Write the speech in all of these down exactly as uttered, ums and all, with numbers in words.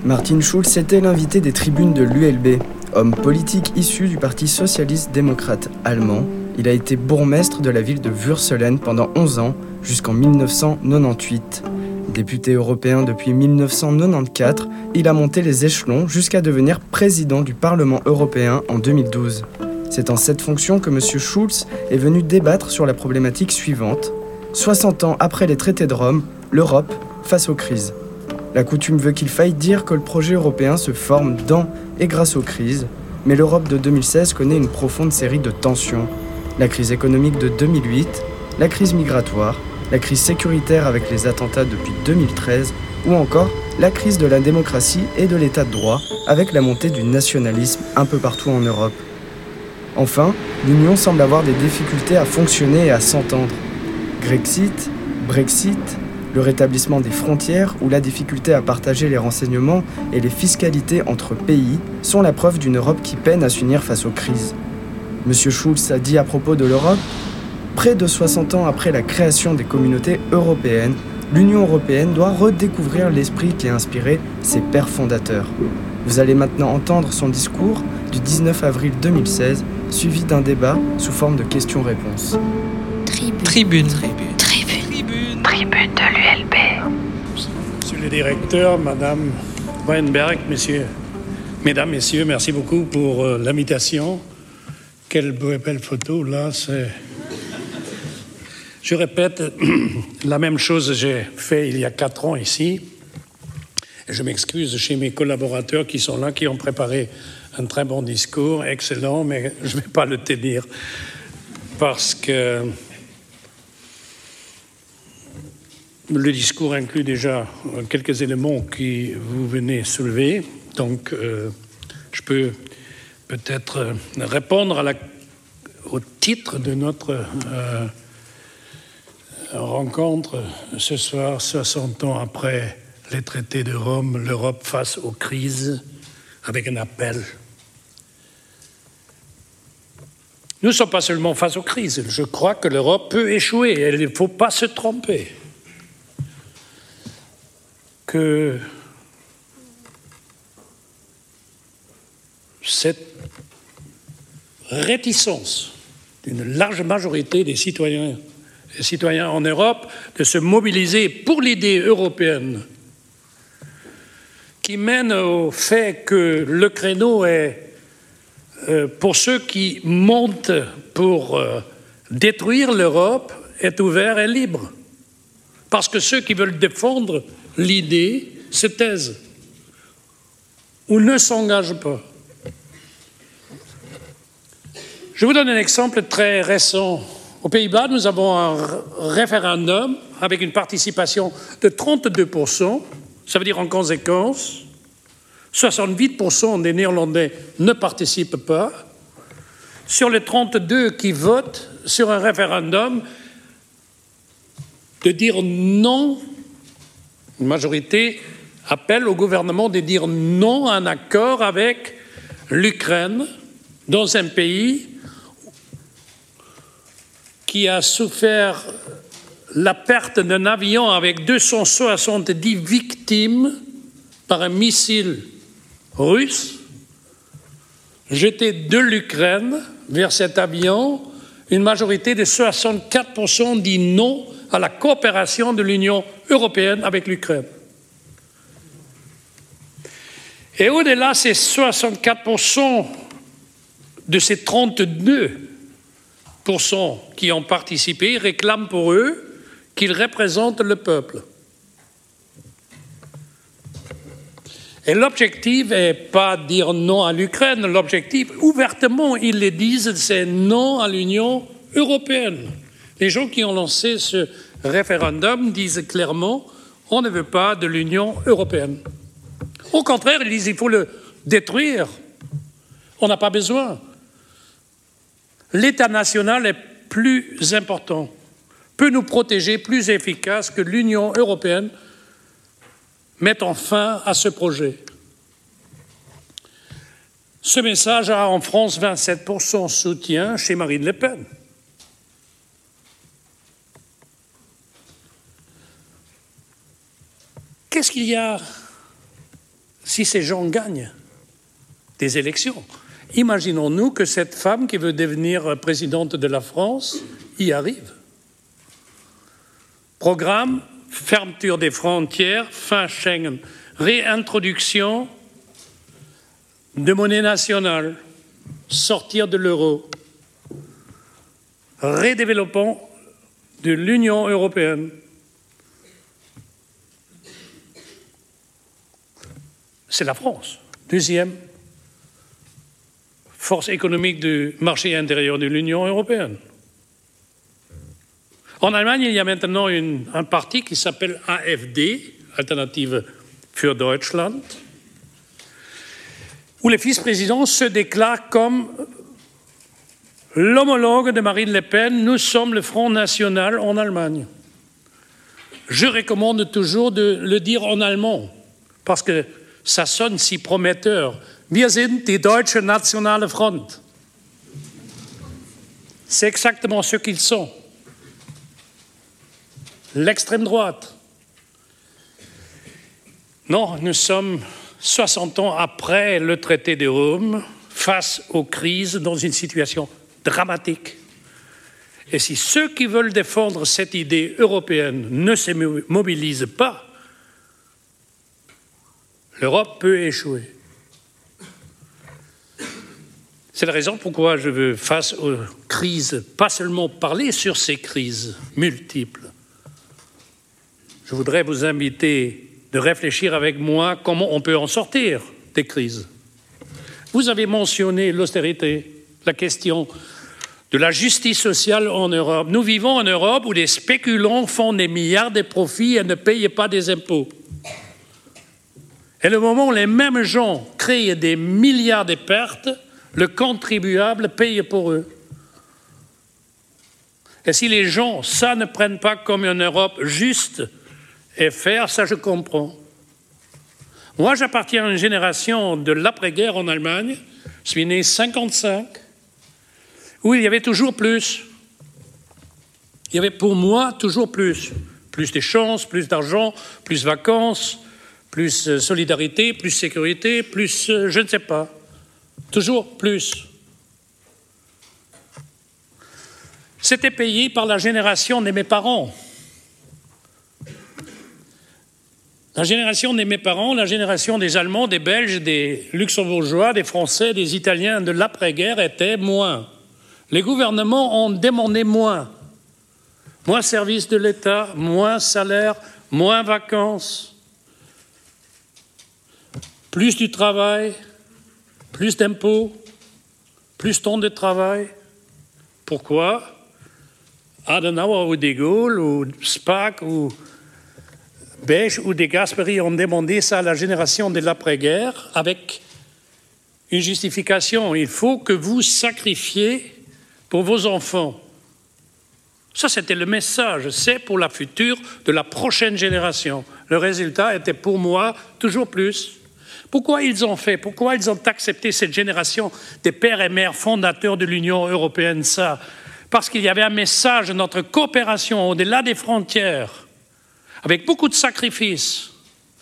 Martin Schulz était l'invité des tribunes de l'U L B. Homme politique issu du Parti socialiste-démocrate allemand, il a été bourgmestre de la ville de Würselen pendant onze ans, jusqu'en mille neuf cent quatre-vingt-dix-huit. Député européen depuis mille neuf cent quatre-vingt-quatorze, il a monté les échelons jusqu'à devenir président du Parlement européen en deux mille douze. C'est en cette fonction que M. Schulz est venu débattre sur la problématique suivante. soixante ans après les traités de Rome, l'Europe face aux crises. La coutume veut qu'il faille dire que le projet européen se forme dans et grâce aux crises, mais l'Europe de deux mille seize connaît une profonde série de tensions. La crise économique de deux mille huit, la crise migratoire, la crise sécuritaire avec les attentats depuis deux mille treize, ou encore la crise de la démocratie et de l'état de droit avec la montée du nationalisme un peu partout en Europe. Enfin, l'Union semble avoir des difficultés à fonctionner et à s'entendre. Grexit, Brexit, le rétablissement des frontières ou la difficulté à partager les renseignements et les fiscalités entre pays sont la preuve d'une Europe qui peine à s'unir face aux crises. M. Schulz a dit à propos de l'Europe, près de soixante ans après la création des communautés européennes, l'Union européenne doit redécouvrir l'esprit qui a inspiré ses pères fondateurs. Vous allez maintenant entendre son discours du dix-neuf avril deux mille seize, suivi d'un débat sous forme de questions-réponses. Tribune. Tribune. Tribune. Tribune. Tribune de l'U L B. Monsieur le directeur, Madame Weinberg, messieurs, Mesdames, Messieurs, merci beaucoup pour euh, l'invitation. Quelle belle photo, là, c'est... Je répète la même chose que j'ai fait il y a quatre ans ici. Et je m'excuse chez mes collaborateurs qui sont là, qui ont préparé un très bon discours, excellent, mais je ne vais pas le tenir parce que le discours inclut déjà quelques éléments qui vous venez soulever. Donc, euh, je peux peut-être répondre à la, au titre de notre euh, rencontre ce soir, soixante ans après les traités de Rome, l'Europe face aux crises, avec un appel. Nous ne sommes pas seulement face aux crises. Je crois que l'Europe peut échouer. Et il ne faut pas se tromper. Que cette réticence d'une large majorité des citoyens et citoyens en Europe de se mobiliser pour l'idée européenne qui mène au fait que le créneau est euh, pour ceux qui montent pour euh, détruire l'Europe est ouvert et libre. Parce que ceux qui veulent défendre l'idée se taisent ou ne s'engagent pas. Je vous donne un exemple très récent. Aux Pays-Bas, nous avons un référendum avec une participation de trente-deux pour cent. Ça veut dire en conséquence, soixante-huit pour cent des Néerlandais ne participent pas. Sur les trente-deux qui votent sur un référendum, de dire non, une majorité appelle au gouvernement de dire non à un accord avec l'Ukraine dans un pays qui a souffert la perte d'un avion avec deux cent soixante-dix victimes par un missile russe jeté de l'Ukraine vers cet avion. Une majorité de soixante-quatre pour cent dit non à la coopération de l'Union européenne avec l'Ukraine. Et au-delà, ces soixante-quatre pour cent de ces trente-deux pour cent qui ont participé réclament pour eux qu'ils représentent le peuple. Et l'objectif n'est pas dire non à l'Ukraine, l'objectif, ouvertement, ils le disent, c'est non à l'Union européenne. Les gens qui ont lancé ce référendum disent clairement on ne veut pas de l'Union européenne. Au contraire, ils disent il faut le détruire. On n'a pas besoin. L'État national est plus important, peut nous protéger, plus efficace que l'Union européenne mettant fin à ce projet. Ce message a en France vingt-sept pour cent soutien chez Marine Le Pen. Qu'est-ce qu'il y a si ces gens gagnent des élections. Imaginons-nous que cette femme qui veut devenir présidente de la France y arrive. Programme, fermeture des frontières, fin Schengen, réintroduction de monnaie nationale, sortir de l'euro, redéveloppement de l'Union européenne. C'est la France, deuxième force économique du marché intérieur de l'Union européenne. En Allemagne, il y a maintenant une, un parti qui s'appelle A F D, Alternative für Deutschland, où le vice-président se déclare comme l'homologue de Marine Le Pen. Nous sommes le Front National en Allemagne. Je recommande toujours de le dire en allemand, parce que ça sonne si prometteur. Wir sind die Deutsche Nationale Front. C'est exactement ce qu'ils sont. L'extrême droite. Non, nous sommes soixante ans après le traité de Rome, face aux crises, dans une situation dramatique. Et si ceux qui veulent défendre cette idée européenne ne se mobilisent pas, l'Europe peut échouer. C'est la raison pourquoi je veux, face aux crises, pas seulement parler sur ces crises multiples. Je voudrais vous inviter de réfléchir avec moi comment on peut en sortir des crises. Vous avez mentionné l'austérité, la question de la justice sociale en Europe. Nous vivons en Europe où les spéculants font des milliards de profits et ne payent pas des impôts. Et le moment où les mêmes gens créent des milliards de pertes, le contribuable paye pour eux. Et si les gens, ça ne prennent pas comme une Europe juste et faire, ça je comprends. Moi, j'appartiens à une génération de l'après-guerre en Allemagne. Je suis né en cinquante-cinq, où il y avait toujours plus. Il y avait pour moi toujours plus. Plus de chances, plus d'argent, plus vacances, plus solidarité, plus sécurité, plus je ne sais pas. Toujours plus. C'était payé par la génération de mes parents. La génération de mes parents, la génération des Allemands, des Belges, des Luxembourgeois, des Français, des Italiens de l'après-guerre était moins. Les gouvernements ont demandé moins. Moins service de l'État, moins salaire, moins vacances, plus du travail, plus d'impôts, plus temps de travail. Pourquoi? Adenauer ou De Gaulle ou Spaak ou Beige ou De Gasperi ont demandé ça à la génération de l'après-guerre avec une justification. Il faut que vous sacrifiez pour vos enfants. Ça, c'était le message. C'est pour la future de la prochaine génération. Le résultat était pour moi toujours plus. Pourquoi ils ont fait? Pourquoi ils ont accepté cette génération des pères et mères fondateurs de l'Union européenne? Ça, parce qu'il y avait un message de notre coopération au-delà des frontières, avec beaucoup de sacrifices.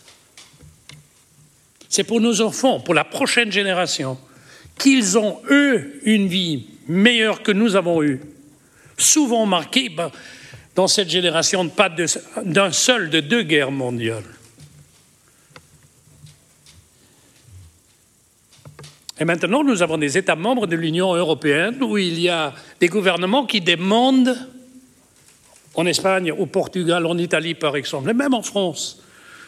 C'est pour nos enfants, pour la prochaine génération, qu'ils ont, eux, une vie meilleure que nous avons eue, souvent marquée ben, dans cette génération pas d'un seul, de deux guerres mondiales. Et maintenant, nous avons des États membres de l'Union européenne où il y a des gouvernements qui demandent, en Espagne, au Portugal, en Italie par exemple, et même en France,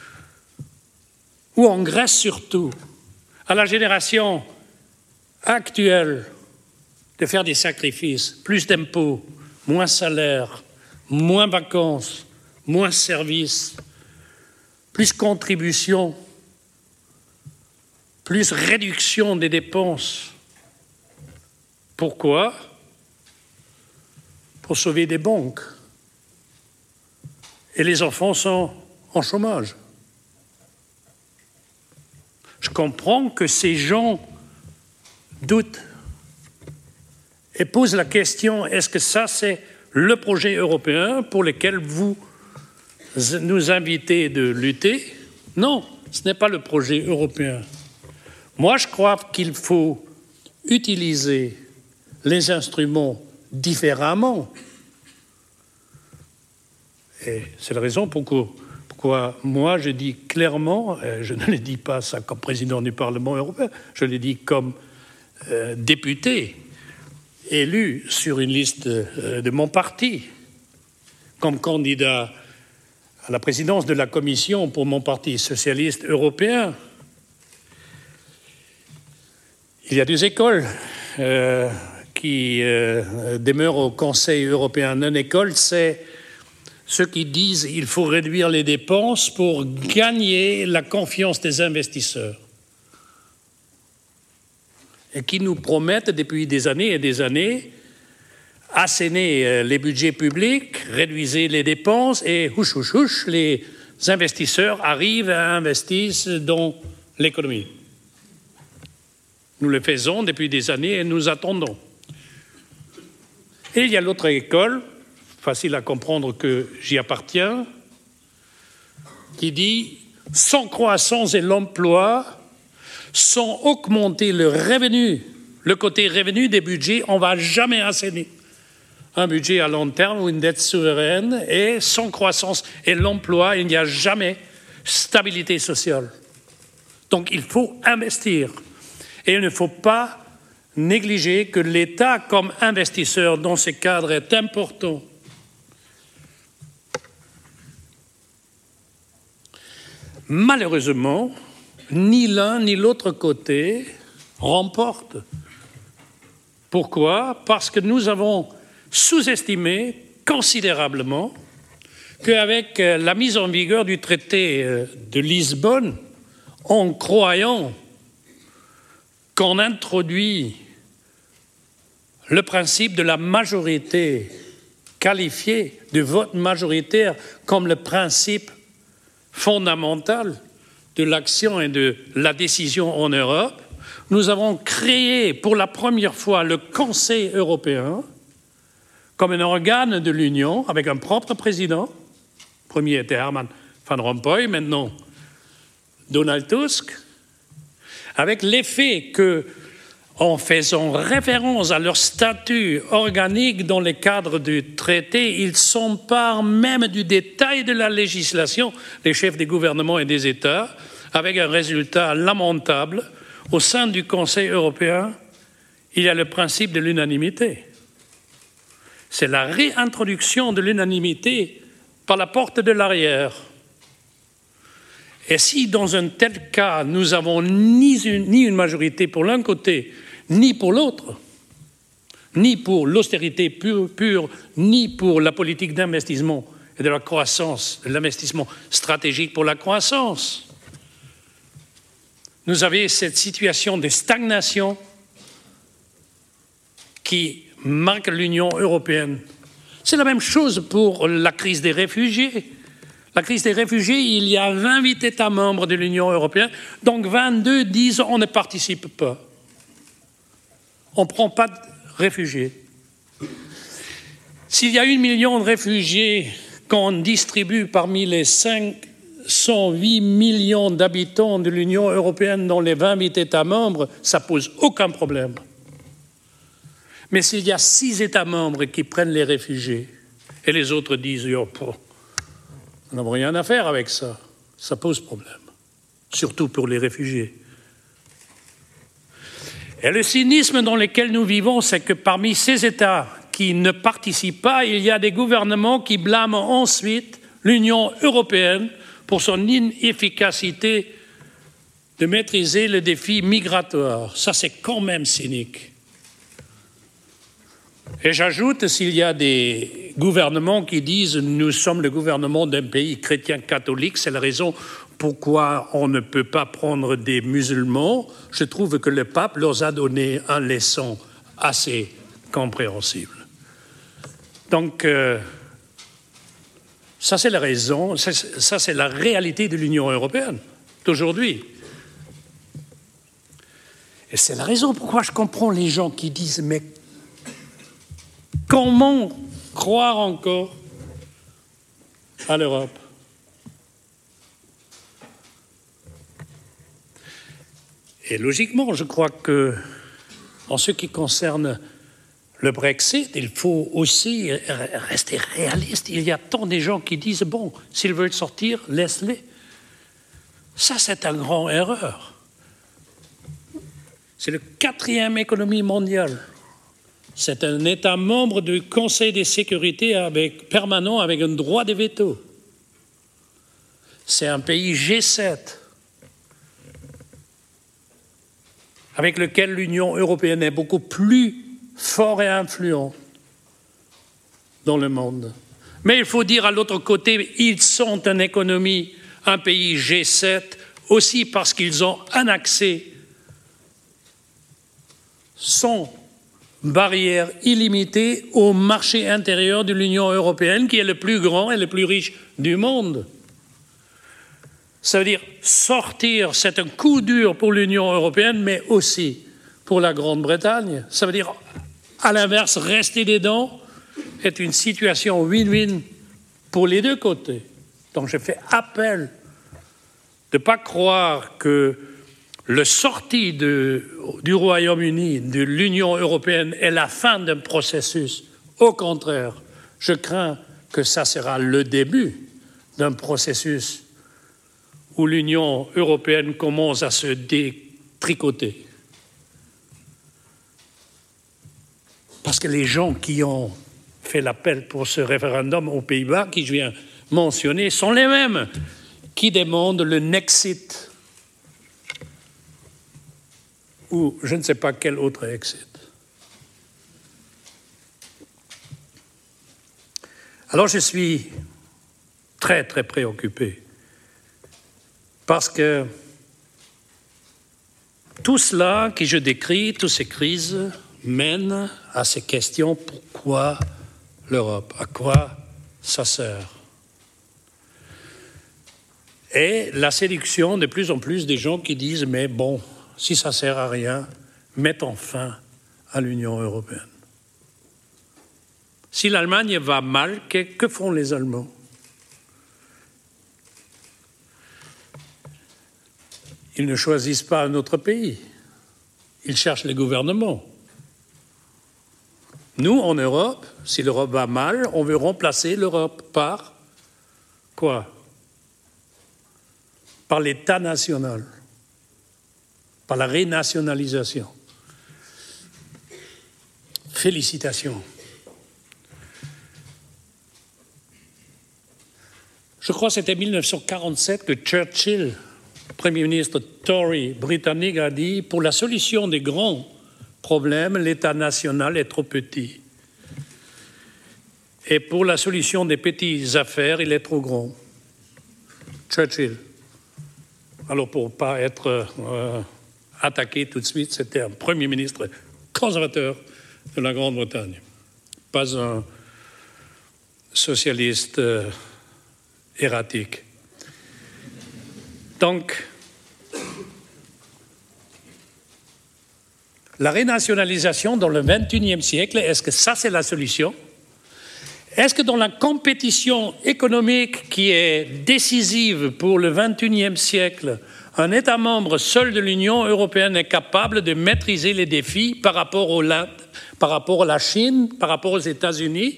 ou en Grèce surtout, à la génération actuelle de faire des sacrifices, plus d'impôts, moins salaire, moins vacances, moins services, plus contributions, plus réduction des dépenses. Pourquoi? Pour sauver des banques. Et les enfants sont en chômage. Je comprends que ces gens doutent et posent la question, est-ce que ça c'est le projet européen pour lequel vous nous invitez de lutter? Non. Ce n'est pas le projet européen. Moi, je crois qu'il faut utiliser les instruments différemment. Et c'est la raison pourquoi, pourquoi moi, je dis clairement, je ne le dis pas ça comme président du Parlement européen, je le dis comme euh, député élu sur une liste de, de mon parti, comme candidat à la présidence de la Commission pour mon parti socialiste européen. Il y a deux écoles euh, qui euh, demeurent au Conseil européen. Une école, c'est ceux qui disent qu'il faut réduire les dépenses pour gagner la confiance des investisseurs et qui nous promettent depuis des années et des années assainir les budgets publics, réduire les dépenses et houch, houch, houch, les investisseurs arrivent à investir dans l'économie. Nous le faisons depuis des années et nous attendons. Et il y a l'autre école, facile à comprendre que j'y appartiens, qui dit « sans croissance et l'emploi, sans augmenter le revenu, le côté revenu des budgets, on ne va jamais assainir un budget à long terme ou une dette souveraine, et sans croissance et l'emploi, il n'y a jamais stabilité sociale. Donc il faut investir. Et il ne faut pas négliger que l'État, comme investisseur dans ce cadre, est important. Malheureusement, ni l'un ni l'autre côté remporte. Pourquoi? Parce que nous avons sous-estimé considérablement qu'avec la mise en vigueur du traité de Lisbonne, en croyant qu'on introduit le principe de la majorité qualifiée, du vote majoritaire, comme le principe fondamental de l'action et de la décision en Europe, nous avons créé pour la première fois le Conseil européen comme un organe de l'Union avec un propre président. Le premier était Herman Van Rompuy, maintenant Donald Tusk, avec l'effet que, en faisant référence à leur statut organique dans le cadre du traité, ils s'emparent même du détail de la législation des chefs des gouvernements et des États, avec un résultat lamentable. Au sein du Conseil européen, il y a le principe de l'unanimité. C'est la réintroduction de l'unanimité par la porte de l'arrière. Et si, dans un tel cas, nous n'avons ni une, ni une majorité pour l'un côté, ni pour l'autre, ni pour l'austérité pure, pure, ni pour la politique d'investissement et de la croissance, de l'investissement stratégique pour la croissance, nous avons cette situation de stagnation qui marque l'Union européenne. C'est la même chose pour la crise des réfugiés. La crise des réfugiés, il y a vingt-huit États membres de l'Union européenne, donc vingt-deux disent on ne participe pas. On ne prend pas de réfugiés. S'il y a un million de réfugiés qu'on distribue parmi les cinq cent huit millions d'habitants de l'Union européenne dans les vingt-huit États membres, ça ne pose aucun problème. Mais s'il y a six États membres qui prennent les réfugiés et les autres disent oh, « nous n'avons rien à faire avec ça », ça pose problème, surtout pour les réfugiés. Et le cynisme dans lequel nous vivons, c'est que parmi ces États qui ne participent pas, il y a des gouvernements qui blâment ensuite l'Union européenne pour son inefficacité de maîtriser le défi migratoire. Ça, c'est quand même cynique. Et j'ajoute, s'il y a des gouvernements qui disent « nous sommes le gouvernement d'un pays chrétien catholique, c'est la raison pourquoi on ne peut pas prendre des musulmans », je trouve que le pape leur a donné un leçon assez compréhensible. Donc, euh, ça c'est la raison, ça, ça c'est la réalité de l'Union européenne d'aujourd'hui. Et c'est la raison pourquoi je comprends les gens qui disent « mais comment croire encore à l'Europe ?» Et logiquement, je crois que, en ce qui concerne le Brexit, il faut aussi rester réaliste. Il y a tant de gens qui disent, bon, s'ils veulent sortir, laisse-les. Ça, c'est une grande erreur. C'est la quatrième économie mondiale. C'est un État membre du Conseil de sécurité avec, permanent avec un droit de veto. C'est un pays G sept avec lequel l'Union européenne est beaucoup plus fort et influent dans le monde. Mais il faut dire à l'autre côté, ils sont une économie, un pays G sept, aussi parce qu'ils ont un accès sans barrière illimitée au marché intérieur de l'Union européenne, qui est le plus grand et le plus riche du monde. Ça veut dire sortir, c'est un coup dur pour l'Union européenne, mais aussi pour la Grande-Bretagne. Ça veut dire, à l'inverse, rester dedans est une situation win-win pour les deux côtés. Donc je fais appel de ne pas croire que le sortie de, du Royaume-Uni, de l'Union européenne, est la fin d'un processus. Au contraire, je crains que ça sera le début d'un processus où l'Union européenne commence à se détricoter. Parce que les gens qui ont fait l'appel pour ce référendum aux Pays-Bas, qui je viens mentionner, sont les mêmes qui demandent le Nexit, ou je ne sais pas quel autre exit. Alors je suis très très préoccupé parce que tout cela que je décris, toutes ces crises, mènent à ces questions: pourquoi l'Europe? À quoi ça sert? Et la séduction de plus en plus des gens qui disent: mais bon, si ça ne sert à rien, mettons fin à l'Union européenne. Si l'Allemagne va mal, que, que font les Allemands? Ils ne choisissent pas un autre pays. Ils cherchent les gouvernements. Nous, en Europe, si l'Europe va mal, on veut remplacer l'Europe par quoi? Par l'État national, par la renationalisation. Félicitations. Je crois que c'était en mille neuf cent quarante-sept que Churchill, Premier ministre Tory britannique, a dit: pour la solution des grands problèmes, l'État national est trop petit. Et pour la solution des petites affaires, il est trop grand. Churchill. Alors, pour ne pas être euh, attaqué tout de suite, c'était un Premier ministre conservateur de la Grande-Bretagne, pas un socialiste euh, erratique. Donc, la renationalisation dans le vingt et unième siècle, est-ce que ça, c'est la solution? Est-ce que dans la compétition économique qui est décisive pour le vingt et unième siècle, un État membre seul de l'Union européenne est capable de maîtriser les défis par rapport au l'Inde, par rapport à la Chine, par rapport aux États-Unis?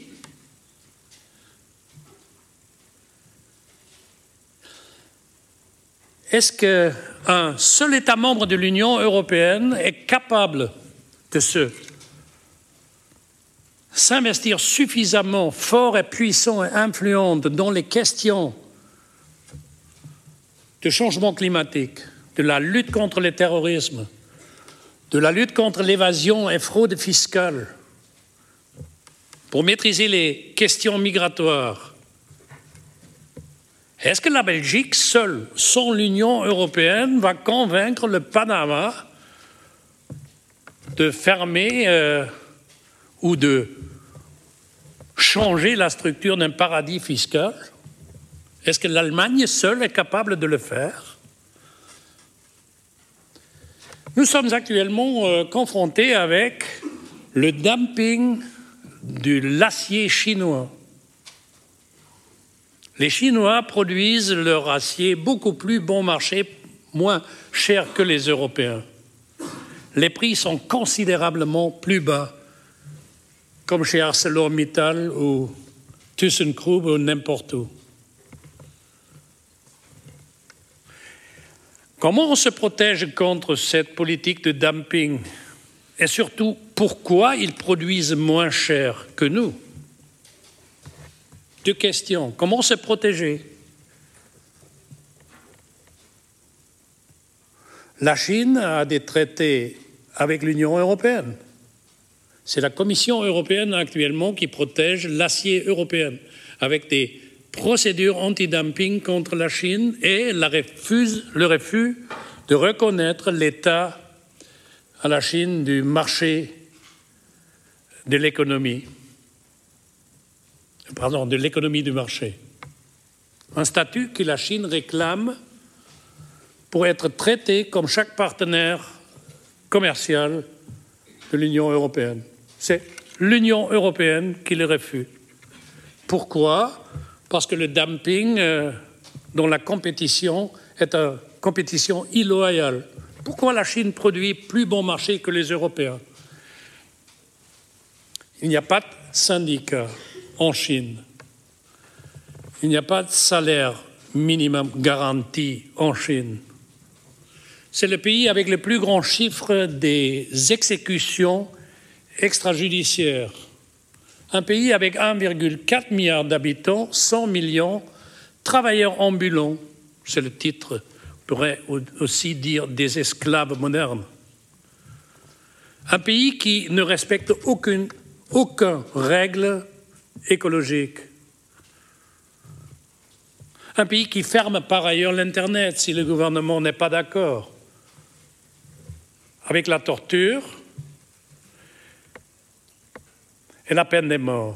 Est-ce qu'un seul État membre de l'Union européenne est capable de se s'investir suffisamment fort et puissant et influent dans les questions de changement climatique, de la lutte contre le terrorisme, de la lutte contre l'évasion et fraude fiscale, pour maîtriser les questions migratoires? Est-ce que la Belgique seule, sans l'Union européenne, va convaincre le Panama de fermer euh, ou de changer la structure d'un paradis fiscal? Est-ce que l'Allemagne seule est capable de le faire? Nous sommes actuellement euh, confrontés avec le dumping de l'acier chinois. Les Chinois produisent leur acier beaucoup plus bon marché, moins cher que les Européens. les prix sont considérablement plus bas, comme chez ArcelorMittal ou ThyssenKrupp ou n'importe où. Comment on se protège contre cette politique de dumping? Et surtout, pourquoi ils produisent moins cher que nous? Deux questions. Comment se protéger? La Chine a des traités avec l'Union européenne. C'est la Commission européenne actuellement qui protège l'acier européen avec des procédures anti-dumping contre la Chine et la refuse, le refus de reconnaître l'État à la Chine du marché de l'économie. Pardon, de l'économie du marché. Un statut que la Chine réclame pour être traité comme chaque partenaire commercial de l'Union européenne. C'est l'Union européenne qui le refuse. Pourquoi? Parce que le dumping euh, dans la compétition est une compétition illoyale. Pourquoi la Chine produit plus bon marché que les Européens? Il n'y a pas de syndicat en Chine. Il n'y a pas de salaire minimum garanti en Chine. C'est le pays avec le plus grand chiffre des exécutions extrajudiciaires. Un pays avec un virgule quatre milliard d'habitants, cent millions, travailleurs ambulants. C'est le titre, on pourrait aussi dire des esclaves modernes. Un pays qui ne respecte aucune, aucune règle écologique. Un pays qui ferme par ailleurs l'Internet si le gouvernement n'est pas d'accord. Avec la torture et la peine de mort.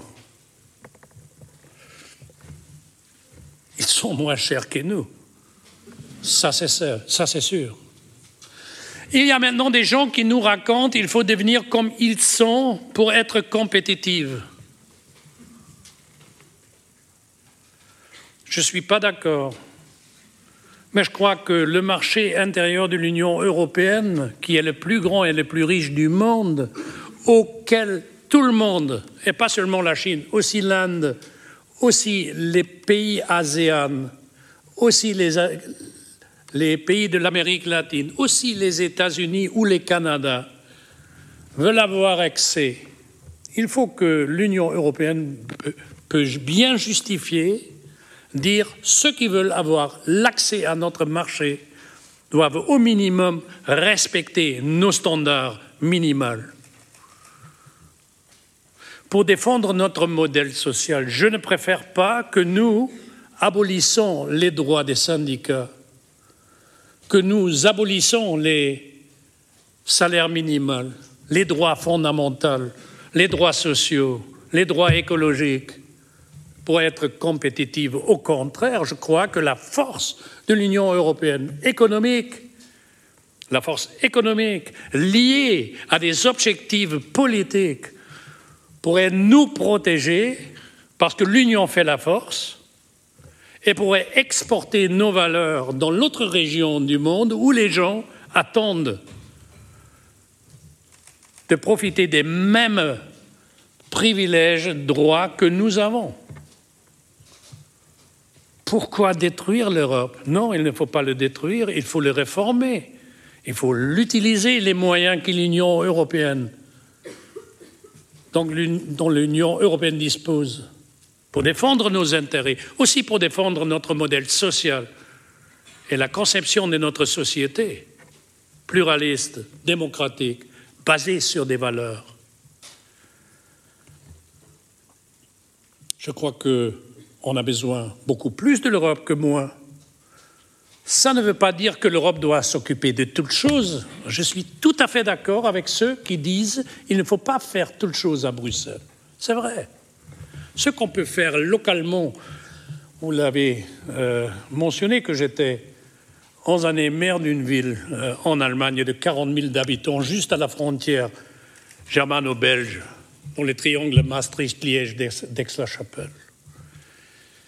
Ils sont moins chers que nous. Ça, c'est ça, ça, c'est sûr. Il y a maintenant des gens qui nous racontent qu'il faut devenir comme ils sont pour être compétitifs. Je ne suis pas d'accord. Mais je crois que le marché intérieur de l'Union européenne, qui est le plus grand et le plus riche du monde, auquel tout le monde, et pas seulement la Chine, aussi l'Inde, aussi les pays ASEAN, aussi les, les pays de l'Amérique latine, aussi les États-Unis ou le Canada, veulent avoir accès. Il faut que l'Union européenne peut bien justifier, dire ceux qui veulent avoir l'accès à notre marché doivent au minimum respecter nos standards minimaux. Pour défendre notre modèle social, je ne préfère pas que nous abolissons les droits des syndicats, que nous abolissons les salaires minimaux, les droits fondamentaux, les droits sociaux, les droits écologiques, pour être compétitive. Au contraire, je crois que la force de l'Union européenne économique, la force économique liée à des objectifs politiques pourrait nous protéger parce que l'Union fait la force et pourrait exporter nos valeurs dans l'autre région du monde où les gens attendent de profiter des mêmes privilèges, droits que nous avons. Pourquoi détruire l'Europe? Non, il ne faut pas le détruire, il faut le réformer. Il faut l'utiliser, les moyens que l'Union européenne, dont l'Union européenne dispose, pour défendre nos intérêts, aussi pour défendre notre modèle social et la conception de notre société pluraliste, démocratique, basée sur des valeurs. Je crois que on a besoin beaucoup plus de l'Europe que moins. Ça ne veut pas dire que l'Europe doit s'occuper de toutes choses. Je suis tout à fait d'accord avec ceux qui disent qu'il ne faut pas faire toutes choses à Bruxelles. C'est vrai. Ce qu'on peut faire localement, vous l'avez euh, mentionné que j'étais onze années maire d'une ville euh, en Allemagne de quarante mille habitants, juste à la frontière germano-belge, dans le triangle Maastricht-Liège d'Aix-la-Chapelle.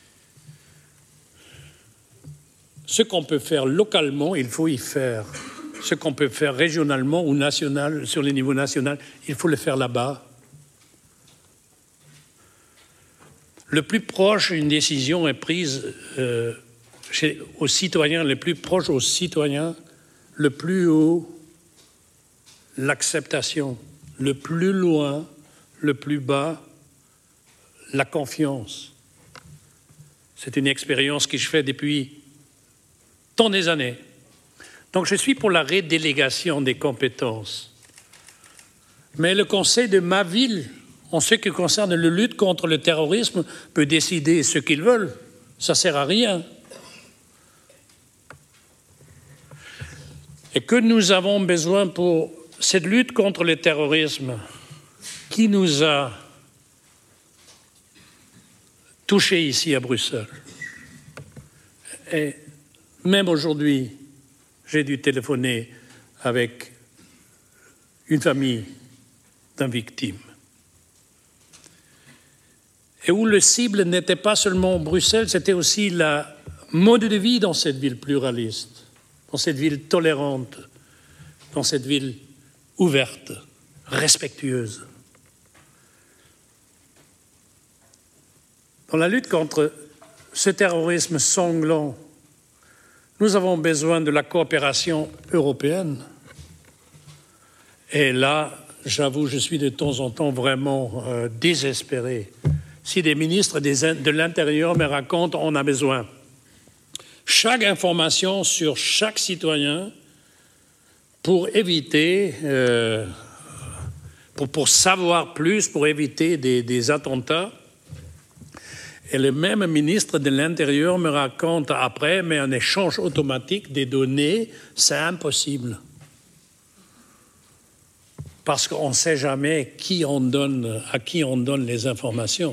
Ce qu'on peut faire localement, il faut y faire. ce qu'on peut faire régionalement ou national, sur le niveau national, il faut le faire là-bas. Le plus proche, une décision est prise euh, chez, aux citoyens, le plus proche aux citoyens, le plus haut, l'acceptation, le plus loin, le plus bas, la confiance. C'est une expérience que je fais depuis tant des années. Donc je suis pour la redélégation des compétences. Mais le conseil de ma ville, en ce qui concerne la lutte contre le terrorisme, peut décider ce qu'ils veulent. Ça ne sert à rien. Et que nous avons besoin pour cette lutte contre le terrorisme qui nous a touchés ici à Bruxelles. Et même aujourd'hui, j'ai dû téléphoner avec une famille d'un victime. Et où le cible n'était pas seulement Bruxelles, c'était aussi le mode de vie dans cette ville pluraliste, dans cette ville tolérante, dans cette ville ouverte, respectueuse. Dans la lutte contre ce terrorisme sanglant, nous avons besoin de la coopération européenne. Et là, j'avoue, je suis de temps en temps vraiment euh, désespéré. Si des ministres des, de l'Intérieur me racontent, on a besoin chaque information sur chaque citoyen pour éviter, euh, pour, pour savoir plus, pour éviter des, des attentats. Et le même ministre de l'Intérieur me raconte après, mais un échange automatique des données, c'est impossible. Parce qu'on ne sait jamais qui on donne, à qui on donne les informations.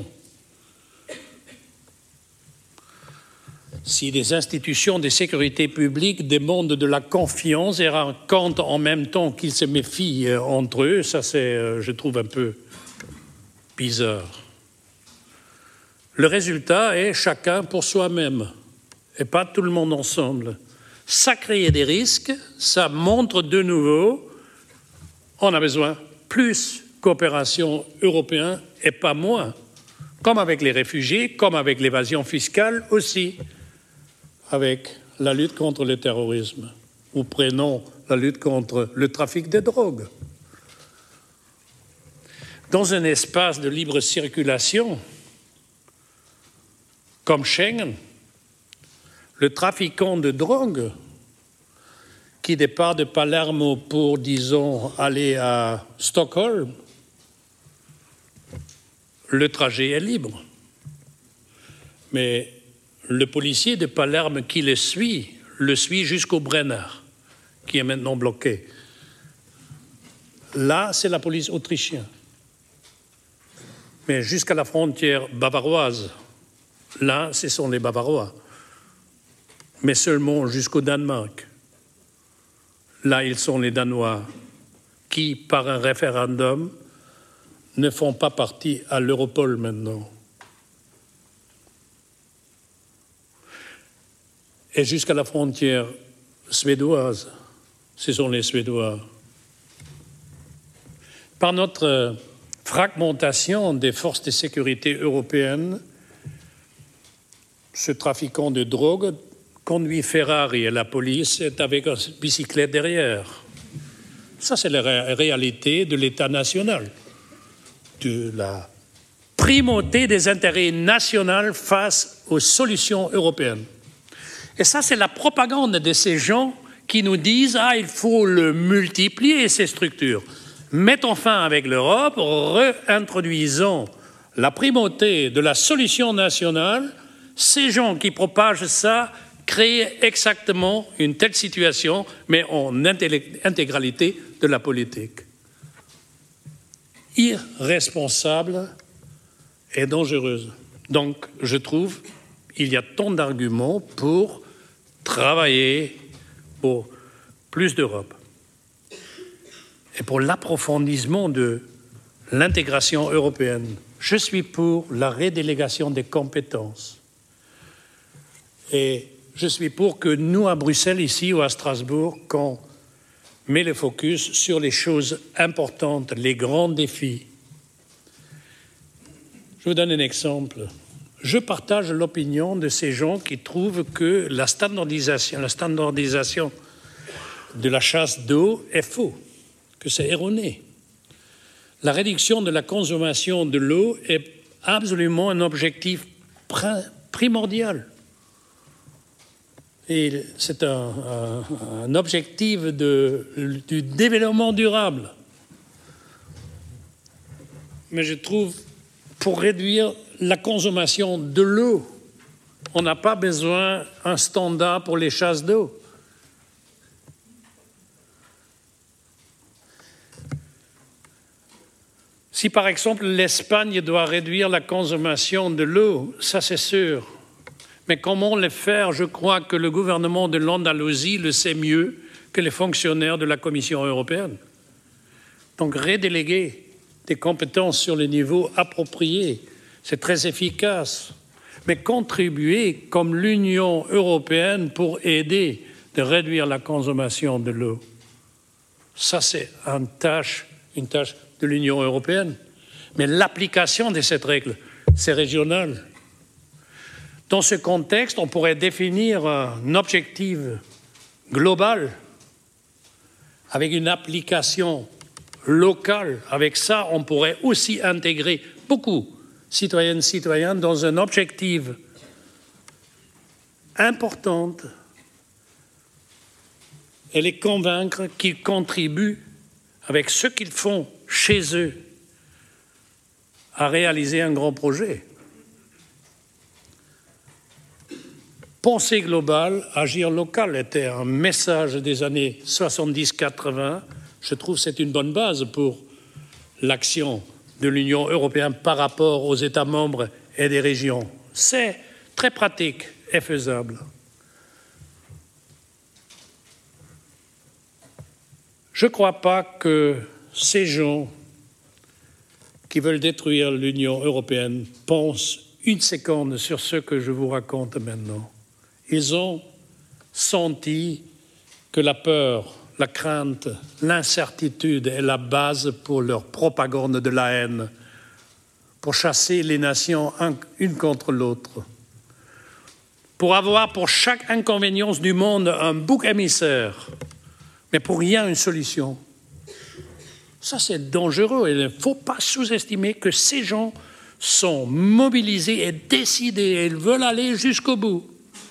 Si des institutions de sécurité publique demandent de la confiance et racontent en même temps qu'ils se méfient entre eux, ça c'est, je trouve, un peu bizarre. Le résultat est chacun pour soi-même et pas tout le monde ensemble. Ça crée des risques, ça montre de nouveau, on a besoin plus de coopération européenne et pas moins, comme avec les réfugiés, comme avec l'évasion fiscale aussi, avec la lutte contre le terrorisme, ou prenons la lutte contre le trafic de drogue. Dans un espace de libre circulation, comme Schengen, le trafiquant de drogue qui départ de Palermo pour, disons, aller à Stockholm, le trajet est libre. Mais le policier de Palerme qui le suit, le suit jusqu'au Brenner, qui est maintenant bloqué. Là, c'est la police autrichienne. Mais jusqu'à la frontière bavaroise, là, ce sont les Bavarois, mais seulement jusqu'au Danemark. Là, ils sont les Danois qui, par un référendum, ne font pas partie à l'Europol maintenant. Et jusqu'à la frontière suédoise, ce sont les Suédois. Par notre fragmentation des forces de sécurité européennes, ce trafiquant de drogue conduit Ferrari et la police est avec une bicyclette derrière. Ça, c'est la ré- réalité de l'État national, de la primauté des intérêts nationaux face aux solutions européennes. Et ça, c'est la propagande de ces gens qui nous disent « Ah, il faut le multiplier, ces structures. Mettons fin avec l'Europe, réintroduisons la primauté de la solution nationale. » Ces gens qui propagent ça créent exactement une telle situation, mais en intégralité de la politique. Irresponsable et dangereuse. Donc, je trouve qu'il y a tant d'arguments pour travailler pour plus d'Europe et pour l'approfondissement de l'intégration européenne. Je suis pour la redélégation des compétences. Et je suis pour que nous, à Bruxelles, ici ou à Strasbourg, quand met le focus sur les choses importantes, les grands défis. Je vous donne un exemple. Je partage l'opinion de ces gens qui trouvent que la standardisation, la standardisation de la chasse d'eau est faux, que c'est erroné. La réduction de la consommation de l'eau est absolument un objectif primordial. Et c'est un, un, un objectif de, du développement durable. Mais je trouve, pour réduire la consommation de l'eau, on n'a pas besoin d'un standard pour les chasses d'eau. Si par exemple l'Espagne doit réduire la consommation de l'eau, ça c'est sûr. Mais comment le faire? Je crois que le gouvernement de l'Andalousie le sait mieux que les fonctionnaires de la Commission européenne. Donc redéléguer des compétences sur le niveau approprié, c'est très efficace. Mais contribuer comme l'Union européenne pour aider à réduire la consommation de l'eau, ça c'est une tâche, une tâche de l'Union européenne. Mais l'application de cette règle, c'est régional. Dans ce contexte, on pourrait définir un objectif global avec une application locale. Avec ça, on pourrait aussi intégrer beaucoup de citoyennes et citoyens dans un objectif important et les convaincre qu'ils contribuent avec ce qu'ils font chez eux à réaliser un grand projet. Penser global, agir local était un message des années soixante-dix quatre-vingts. Je trouve que c'est une bonne base pour l'action de l'Union européenne par rapport aux États membres et des régions. C'est très pratique et faisable. Je ne crois pas que ces gens qui veulent détruire l'Union européenne pensent une seconde sur ce que je vous raconte maintenant. Ils ont senti que la peur, la crainte, l'incertitude est la base pour leur propagande de la haine, pour chasser les nations une contre l'autre, pour avoir pour chaque inconvénience du monde un bouc émissaire, mais pour rien une solution. Ça, c'est dangereux. Il ne faut pas sous-estimer que ces gens sont mobilisés et décidés et ils veulent aller jusqu'au bout.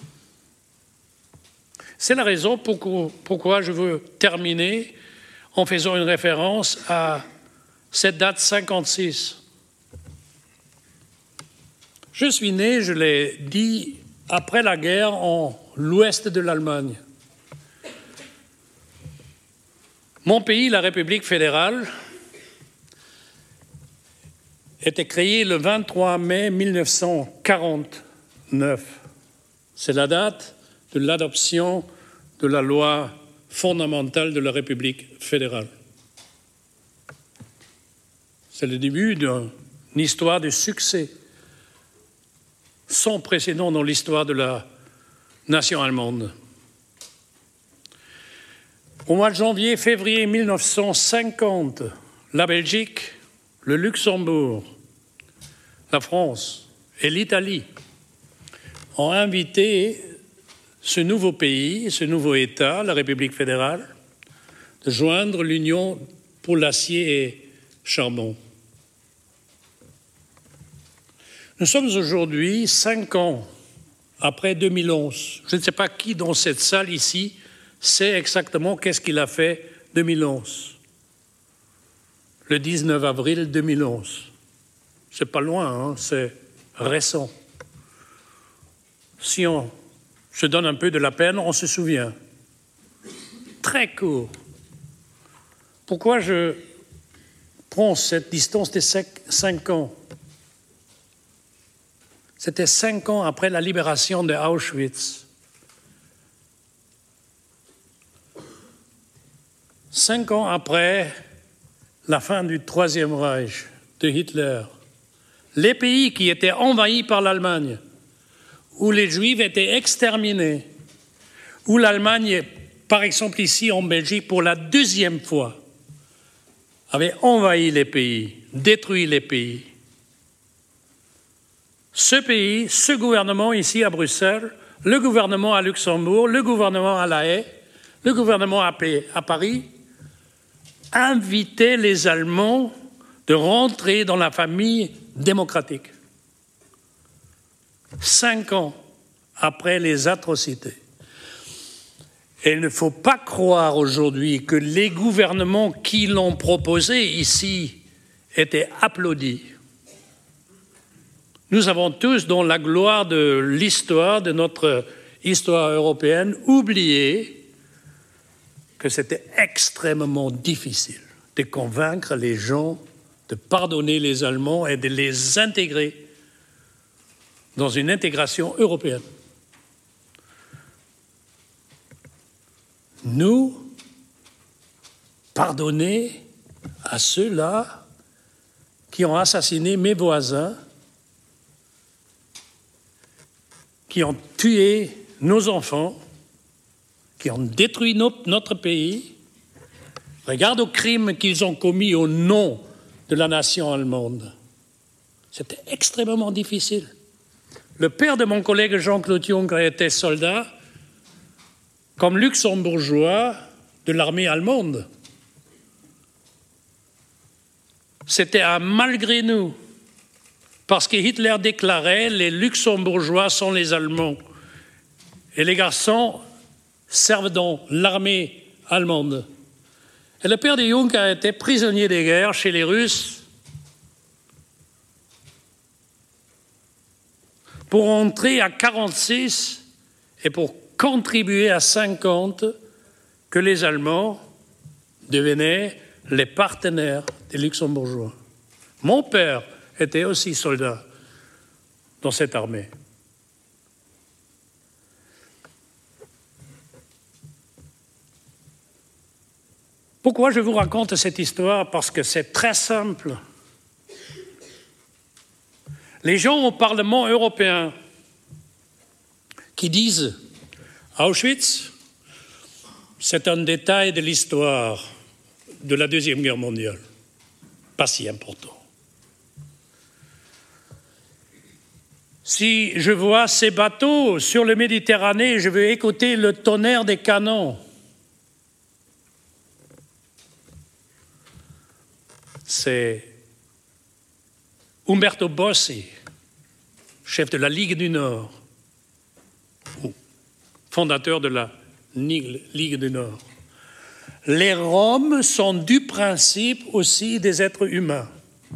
C'est la raison pour, pourquoi je veux terminer en faisant une référence à cette date cinquante-six. Je suis né, je l'ai dit, après la guerre en l'ouest de l'Allemagne. Mon pays, la République fédérale, était créé le vingt-trois mai mille neuf cent quarante-neuf. C'est la date de l'adoption de la loi fondamentale de la République fédérale. C'est le début d'une histoire de succès sans précédent dans l'histoire de la nation allemande. Au mois de janvier-février mille neuf cent cinquante, la Belgique, le Luxembourg, la France et l'Italie ont invité ce nouveau pays, ce nouveau État, la République fédérale, de joindre l'Union pour l'acier et charbon. Nous sommes aujourd'hui cinq ans après deux mille onze. Je ne sais pas qui dans cette salle ici sait exactement qu'est-ce qu'il a fait deux mille onze. Le dix-neuf avril deux mille onze. C'est pas loin, hein, c'est récent. Si on se donne un peu de la peine, on se souvient. Très court. Pourquoi je prends cette distance de cinq ans? C'était cinq ans après la libération de Auschwitz. Cinq ans après la fin du Troisième Reich de Hitler, les pays qui étaient envahis par l'Allemagne, où les Juifs étaient exterminés, où l'Allemagne par exemple ici en Belgique, pour la deuxième fois, avait envahi les pays, détruit les pays. Ce pays, ce gouvernement ici à Bruxelles, le gouvernement à Luxembourg, le gouvernement à La Haye, le gouvernement à Paris, invitaient les Allemands de rentrer dans la famille démocratique. Cinq ans après les atrocités. Et il ne faut pas croire aujourd'hui que les gouvernements qui l'ont proposé ici étaient applaudis. Nous avons tous, dans la gloire de l'histoire, de notre histoire européenne, oublié que c'était extrêmement difficile de convaincre les gens de pardonner les Allemands et de les intégrer dans une intégration européenne. Nous, pardonner à ceux-là qui ont assassiné mes voisins, qui ont tué nos enfants, qui ont détruit no- notre pays. Regarde aux crimes qu'ils ont commis au nom de la nation allemande. C'était extrêmement difficile. Le père de mon collègue Jean-Claude Juncker était soldat comme luxembourgeois de l'armée allemande. C'était un malgré nous, parce que Hitler déclarait « les luxembourgeois sont les Allemands » et les garçons servent dans l'armée allemande. Et le père de Juncker a été prisonnier de guerre chez les Russes pour entrer à quarante-six et pour contribuer à cinquante que les Allemands devenaient les partenaires des Luxembourgeois. Mon père était aussi soldat dans cette armée. Pourquoi je vous raconte cette histoire? Parce que c'est très simple. Les gens au Parlement européen qui disent Auschwitz, c'est un détail de l'histoire de la Deuxième Guerre mondiale, pas si important. Si je vois ces bateaux sur le Méditerranée, je veux écouter le tonnerre des canons. C'est Umberto Bossi, chef de la Ligue du Nord, ou fondateur de la Ligue du Nord. Les Roms sont du principe aussi des êtres humains.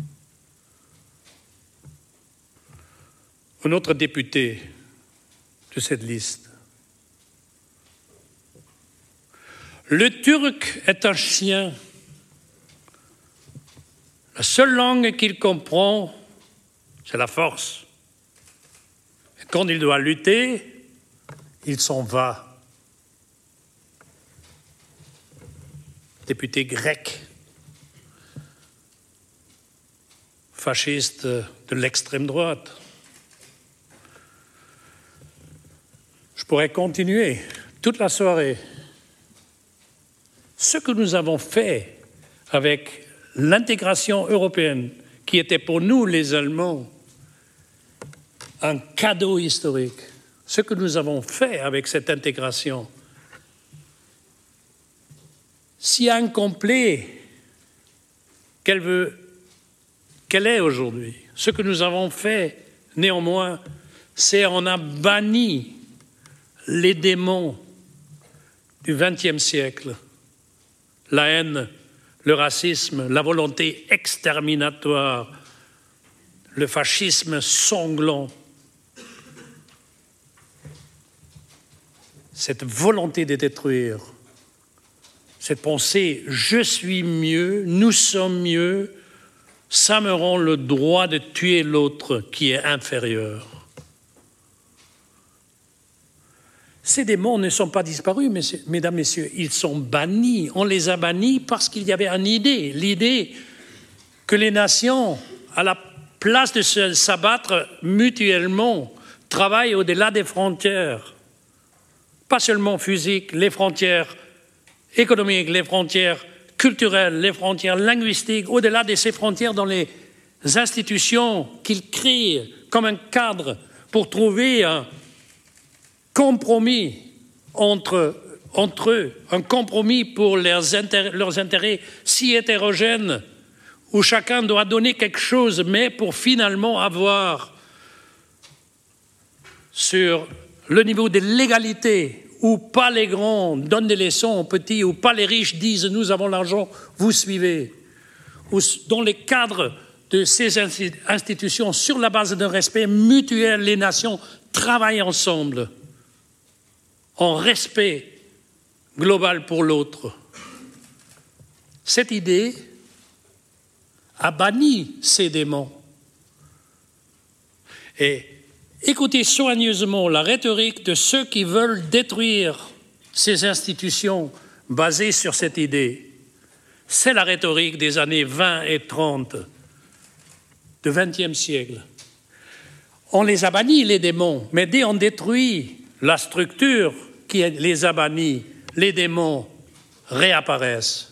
Un autre député de cette liste. Le turc est un chien. La seule langue qu'il comprend, c'est la force. Et quand il doit lutter, il s'en va. Député grec, fasciste de l'extrême droite. Je pourrais continuer toute la soirée. Ce que nous avons fait avec l'intégration européenne, qui était pour nous, les Allemands, un cadeau historique. Ce que nous avons fait avec cette intégration, si incomplet qu'elle veut, qu'elle est aujourd'hui, ce que nous avons fait, néanmoins, c'est qu'on a banni les démons du vingtième siècle, la haine, le racisme, la volonté exterminatoire, le fascisme sanglant. Cette volonté de détruire, cette pensée « je suis mieux, nous sommes mieux », ça me rend le droit de tuer l'autre qui est inférieur. Ces démons ne sont pas disparus, mesdames, messieurs, ils sont bannis. On les a bannis parce qu'il y avait une idée, l'idée que les nations, à la place de se s'abattre mutuellement, travaillent au-delà des frontières pas seulement physiques, les frontières économiques, les frontières culturelles, les frontières linguistiques, au-delà de ces frontières dans les institutions qu'ils créent comme un cadre pour trouver un compromis entre, entre eux, un compromis pour leurs intérêts, leurs intérêts si hétérogènes, où chacun doit donner quelque chose, mais pour finalement avoir sur le niveau de l'égalité, où pas les grands donnent des leçons aux petits, où pas les riches disent « nous avons l'argent, vous suivez », où dans les cadres de ces institutions, sur la base d'un respect mutuel, les nations travaillent ensemble, en respect global pour l'autre. Cette idée a banni ces démons. Et écoutez soigneusement la rhétorique de ceux qui veulent détruire ces institutions basées sur cette idée. C'est la rhétorique des années vingt et trente du vingtième siècle. On les a bannis, les démons, mais dès qu'on détruit la structure qui les a bannis, les démons réapparaissent.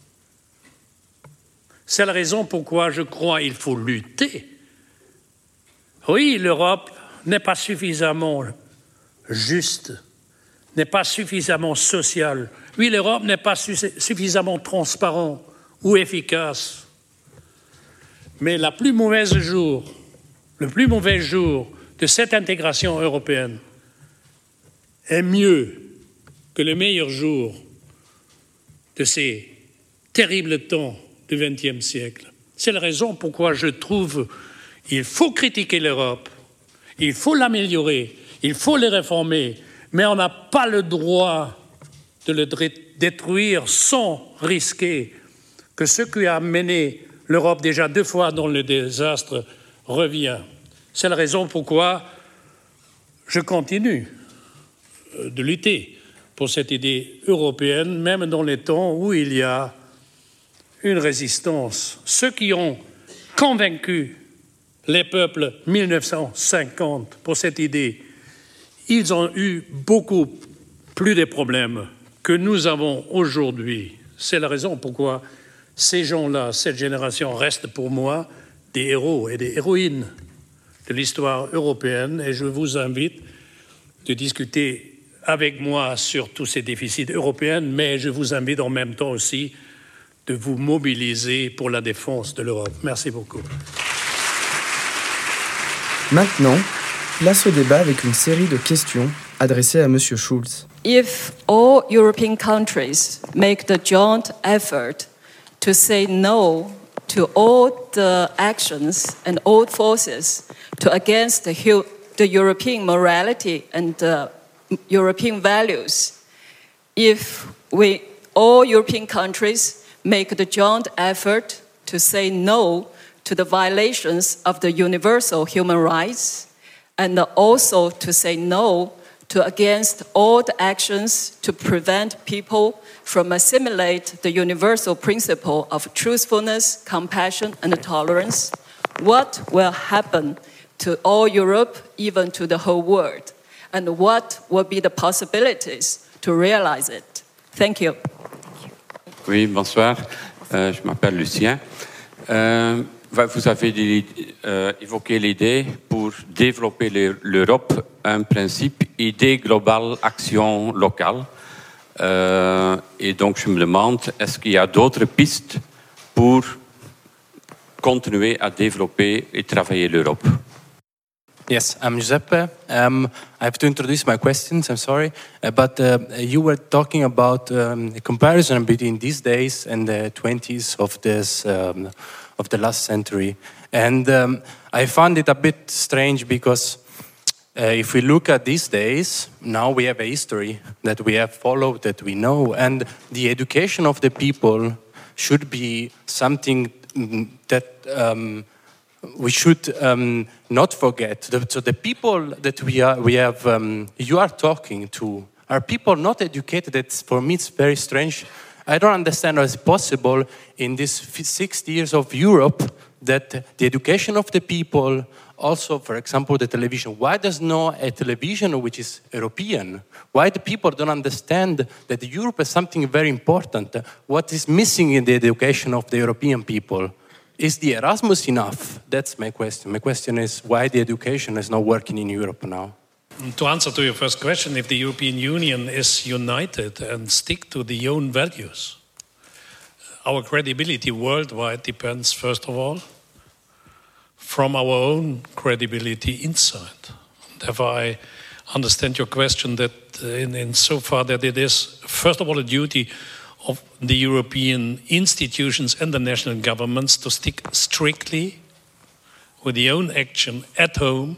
C'est la raison pourquoi je crois qu'il faut lutter. Oui, l'Europe n'est pas suffisamment juste, n'est pas suffisamment sociale. Oui, l'Europe n'est pas suffisamment transparente ou efficace. Mais la plus mauvaise jour, le plus mauvais jour de cette intégration européenne est mieux que le meilleur jour de ces terribles temps du vingtième siècle. C'est la raison pourquoi je trouve qu'il faut critiquer l'Europe, il faut l'améliorer, il faut les réformer, mais on n'a pas le droit de le détruire sans risquer que ce qui a mené l'Europe déjà deux fois dans le désastre revient. C'est la raison pourquoi je continue de lutter pour cette idée européenne, même dans les temps où il y a une résistance. Ceux qui ont convaincu les peuples mille neuf cent cinquante pour cette idée, ils ont eu beaucoup plus de problèmes que nous avons aujourd'hui. C'est la raison pourquoi ces gens-là, cette génération, restent pour moi des héros et des héroïnes de l'histoire européenne, et je vous invite de discuter avec moi sur tous ces déficits européens, mais je vous invite en même temps aussi de vous mobiliser pour la défense de l'Europe. Merci beaucoup. Maintenant, place au débat avec une série de questions adressées à M. Schulz. If all European countries make the joint effort to say no to all the actions and all forces to against the, the European morality and the European values, if we all European countries make the joint effort to say no to the violations of the universal human rights, and also to say no to against all the actions to prevent people from assimilate the universal principle of truthfulness, compassion, and tolerance, what will happen to all Europe, even to the whole world? And what will be the possibilities to realize it? Thank you. Oui, bonsoir. Euh, je m'appelle Lucien. Euh, vous avez dit, euh, évoqué l'idée pour développer l'Europe, un principe, idée globale, action locale. Euh, et donc je me demande, est-ce qu'il y a d'autres pistes pour continuer à développer et travailler l'Europe? Yes, I'm Giuseppe. Um, I have to introduce my questions, I'm sorry. Uh, but uh, you were talking about um, a comparison between these days and the twenties of, this, um, of the last century. And um, I found it a bit strange because uh, if we look at these days, now we have a history that we have followed, that we know. And the education of the people should be something that um, we should um, not forget. The, so the people that we are, we have, um, you are talking to, are people not educated. It's, for me, it's very strange. I don't understand how it's possible in these sixty years of Europe that the education of the people, also, for example, the television. Why does not a television which is European? Why the people don't understand that Europe is something very important? What is missing in the education of the European people? Is the Erasmus enough? That's my question. My question is why the education is not working in Europe now. To answer to your first question, if the European Union is united and stick to the own values, our credibility worldwide depends, first of all, from our own credibility inside. Therefore, I understand your question that in, in so far that it is, first of all, a duty of the European institutions and the national governments to stick strictly with the own action at home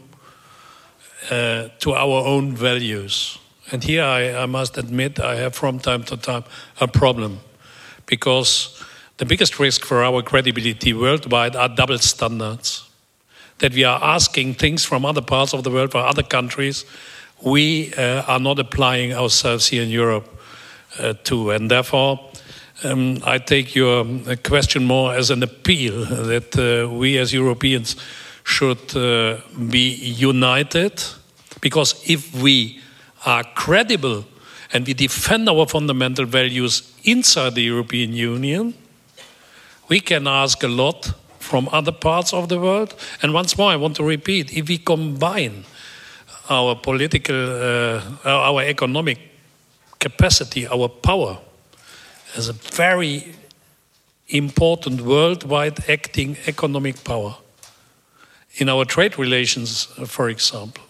uh, to our own values. And here I, I must admit I have from time to time a problem, because the biggest risk for our credibility worldwide are double standards. That we are asking things from other parts of the world, for other countries, we uh, are not applying ourselves here in Europe uh, to. And therefore, um, I take your question more as an appeal that uh, we as Europeans should uh, be united, because if we are credible and we defend our fundamental values inside the European Union, we can ask a lot from other parts of the world. And once more, I want to repeat, if we combine our political, uh, our economic capacity, our power, as a very important worldwide acting economic power, in our trade relations, for example,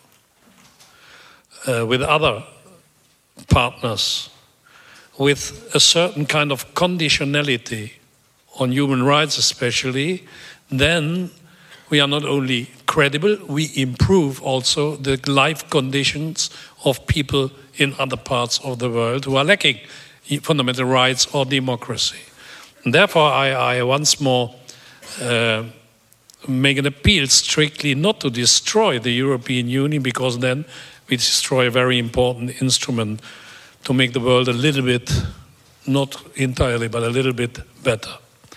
uh, with other partners, with a certain kind of conditionality on human rights especially, then we are not only credible, we improve also the life conditions of people in other parts of the world who are lacking fundamental rights or democracy. And therefore, I, I once more uh, make an appeal strictly not to destroy the European Union, because then we destroy a very important instrument to make the world a little bit, not entirely, but a little bit better.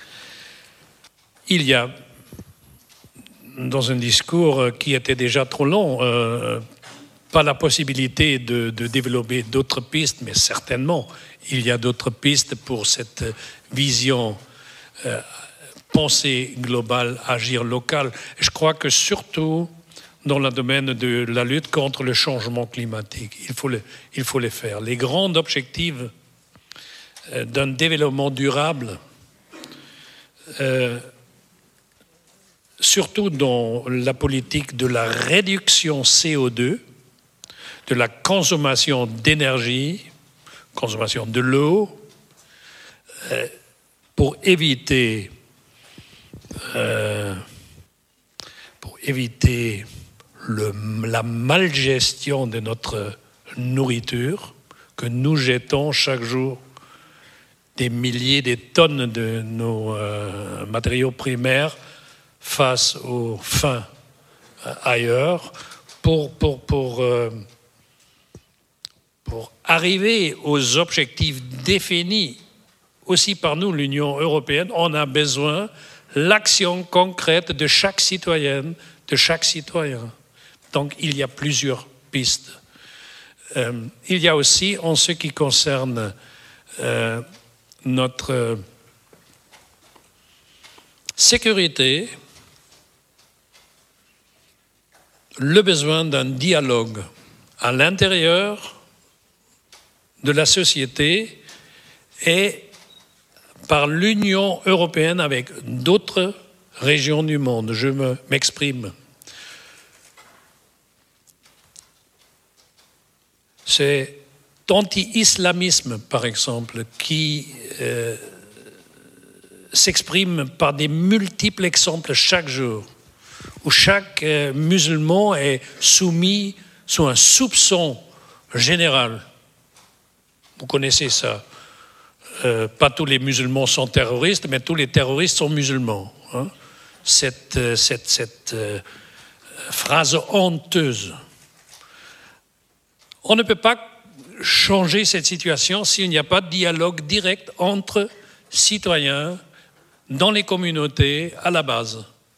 Il y a, dans un discours qui était déjà trop long, euh, pas la possibilité de, de développer d'autres pistes, mais certainement, il y a d'autres pistes pour cette vision euh, pensée globale, agir local. Je crois que surtout dans le domaine de la lutte contre le changement climatique, il faut le, il faut les faire. Les grands objectifs euh, d'un développement durable, euh, surtout dans la politique de la réduction C O deux, de la consommation d'énergie, consommation de l'eau, euh, pour éviter, euh, pour éviter le, la malgestion de notre nourriture, que nous jetons chaque jour des milliers de tonnes de nos euh, matériaux primaires face aux fins euh, ailleurs, pour, pour, pour, euh, pour arriver aux objectifs définis aussi par nous, l'Union européenne, on a besoin de l'action concrète de chaque citoyenne, de chaque citoyen. Donc il y a plusieurs pistes. Euh, il y a aussi, en ce qui concerne euh, notre euh, sécurité, le besoin d'un dialogue à l'intérieur de la société et par l'Union européenne avec d'autres régions du monde. Je me, m'exprime. C'est l'anti-islamisme, par exemple, qui euh, s'exprime par des multiples exemples chaque jour, où chaque euh, musulman est soumis sous un soupçon général. Vous connaissez ça. Euh, pas tous les musulmans sont terroristes, mais tous les terroristes sont musulmans. Hein. Cette, euh, cette, cette euh, phrase honteuse. On ne peut pas changer cette situation s'il n'y a pas de dialogue direct entre citoyens dans les communautés à la base.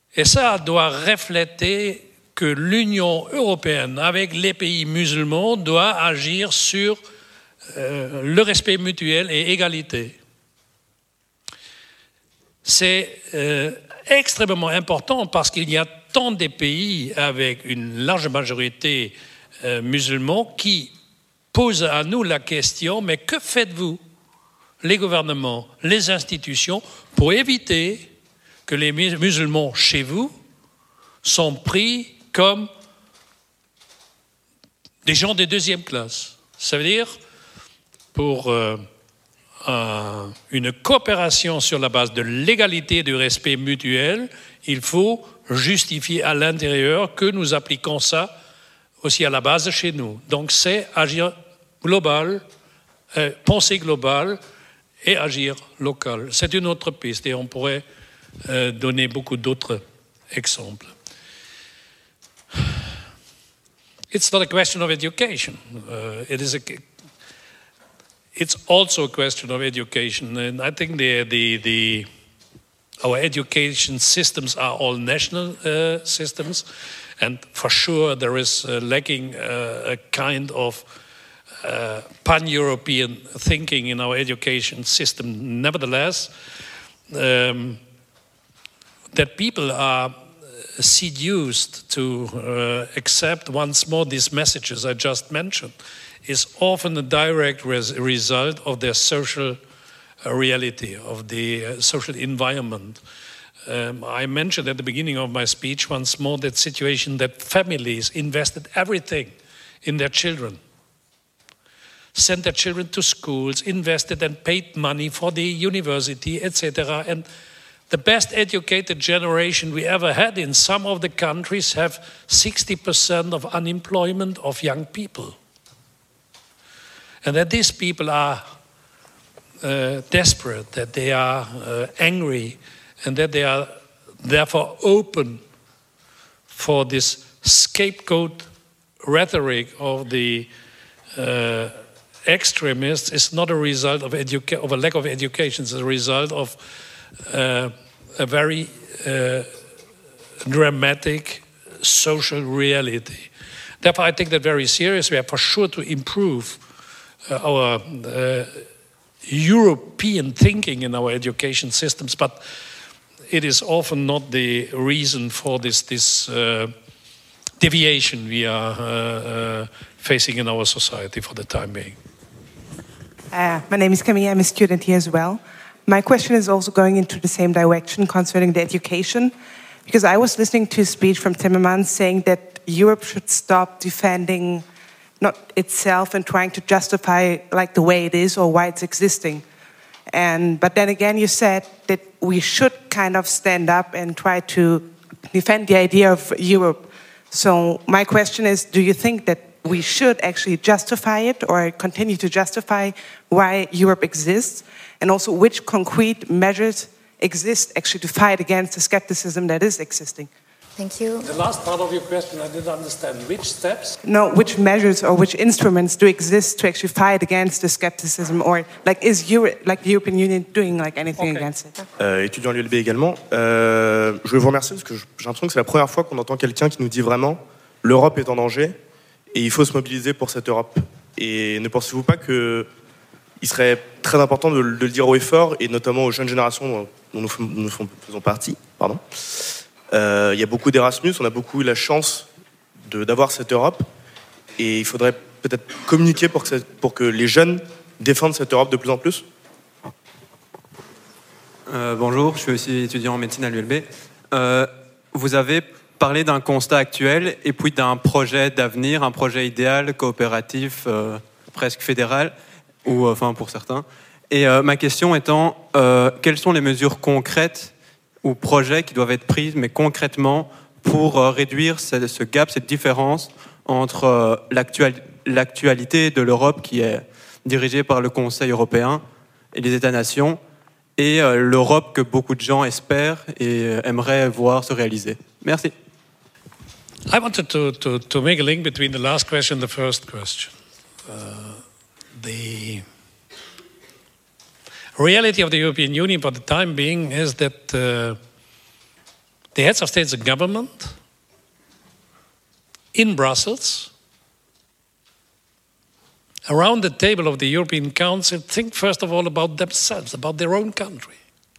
Et ça doit refléter que l'Union européenne, avec les pays musulmans, doit agir sur euh, le respect mutuel et égalité. C'est euh, extrêmement important parce qu'il y a tant de pays avec une large majorité euh, musulmane qui posent à nous la question, mais que faites-vous, les gouvernements, les institutions, pour éviter que les musulmans chez vous sont pris comme des gens de deuxième classe. Ça veut dire, pour euh, un, une coopération sur la base de l'égalité et du respect mutuel, il faut justifier à l'intérieur que nous appliquons ça aussi à la base chez nous. Donc c'est agir global, euh, penser global et agir local. C'est une autre piste et on pourrait euh, donner beaucoup d'autres exemples. It's not a question of education. Uh, it is a, it's also a question of education, and I think the the the our education systems are all national uh, systems, and for sure there is uh, lacking uh, a kind of uh, pan-European thinking in our education system. Nevertheless, um, that people are seduced to uh, accept once more these messages I just mentioned is often a direct res result of their social uh, reality, of the uh, social environment. Um, I mentioned at the beginning of my speech once more that situation that families invested everything in their children, sent their children to schools, invested and paid money for the university, et cetera. And the best educated generation we ever had in some of the countries have sixty percent of unemployment of young people. And that these people are uh, desperate, that they are uh, angry, and that they are therefore open for this scapegoat rhetoric of the uh, extremists is not a result of, educa of a lack of education, it's a result of Uh, a very uh, dramatic social reality. Therefore, I take that very seriously. We have for sure to improve uh, our uh, European thinking in our education systems, but it is often not the reason for this, this uh, deviation we are uh, uh, facing in our society for the time being. Uh, my name is Camille. I'm a student here as well. My question is also going into the same direction concerning the education, because I was listening to a speech from Timmermans saying that Europe should stop defending not itself and trying to justify like the way it is or why it's existing. And but then again, you said that we should kind of stand up and try to defend the idea of Europe. So my question is, do you think that we should actually justify it or continue to justify why Europe exists? And also, which concrete measures exist actually to fight against the skepticism that is existing? Thank you. The last part of your question, I didn't understand. Which steps? No, which measures or which instruments do exist to actually fight against the skepticism, or like is Europe, like the European Union doing like anything okay. against it? Euh, étudiant à l'U L B également. Euh, je veux vous remercier parce que j'ai l'impression que c'est la première fois qu'on entend quelqu'un qui nous dit vraiment l'Europe est en danger et il faut se mobiliser pour cette Europe. Et ne pensez-vous pas que il serait très important de, de le dire haut et fort, et notamment aux jeunes générations dont nous, nous faisons partie. Pardon. Euh, il y a beaucoup d'Erasmus, on a beaucoup eu la chance d'avoir cette Europe, et il faudrait peut-être communiquer pour que, pour que les jeunes défendent cette Europe de plus en plus. Euh, bonjour, je suis aussi étudiant en médecine à l'U L B. Euh, vous avez parlé d'un constat actuel et puis d'un projet d'avenir, un projet idéal, coopératif, euh, presque fédéral, ou enfin pour certains. Et euh, ma question étant, euh, quelles sont les mesures concrètes ou projets qui doivent être prises, mais concrètement, pour euh, réduire ce, ce gap, cette différence entre euh, l'actual, l'actualité de l'Europe qui est dirigée par le Conseil européen et les États-nations, et euh, l'Europe que beaucoup de gens espèrent et euh, aimeraient voir se réaliser. Merci. I wanted to, to, to make a link between the last question and the first question. Uh, the reality of the European Union for the time being is that uh, the the heads of states and government in Brussels, around the table of the European Council, think first of all about themselves, about their own country.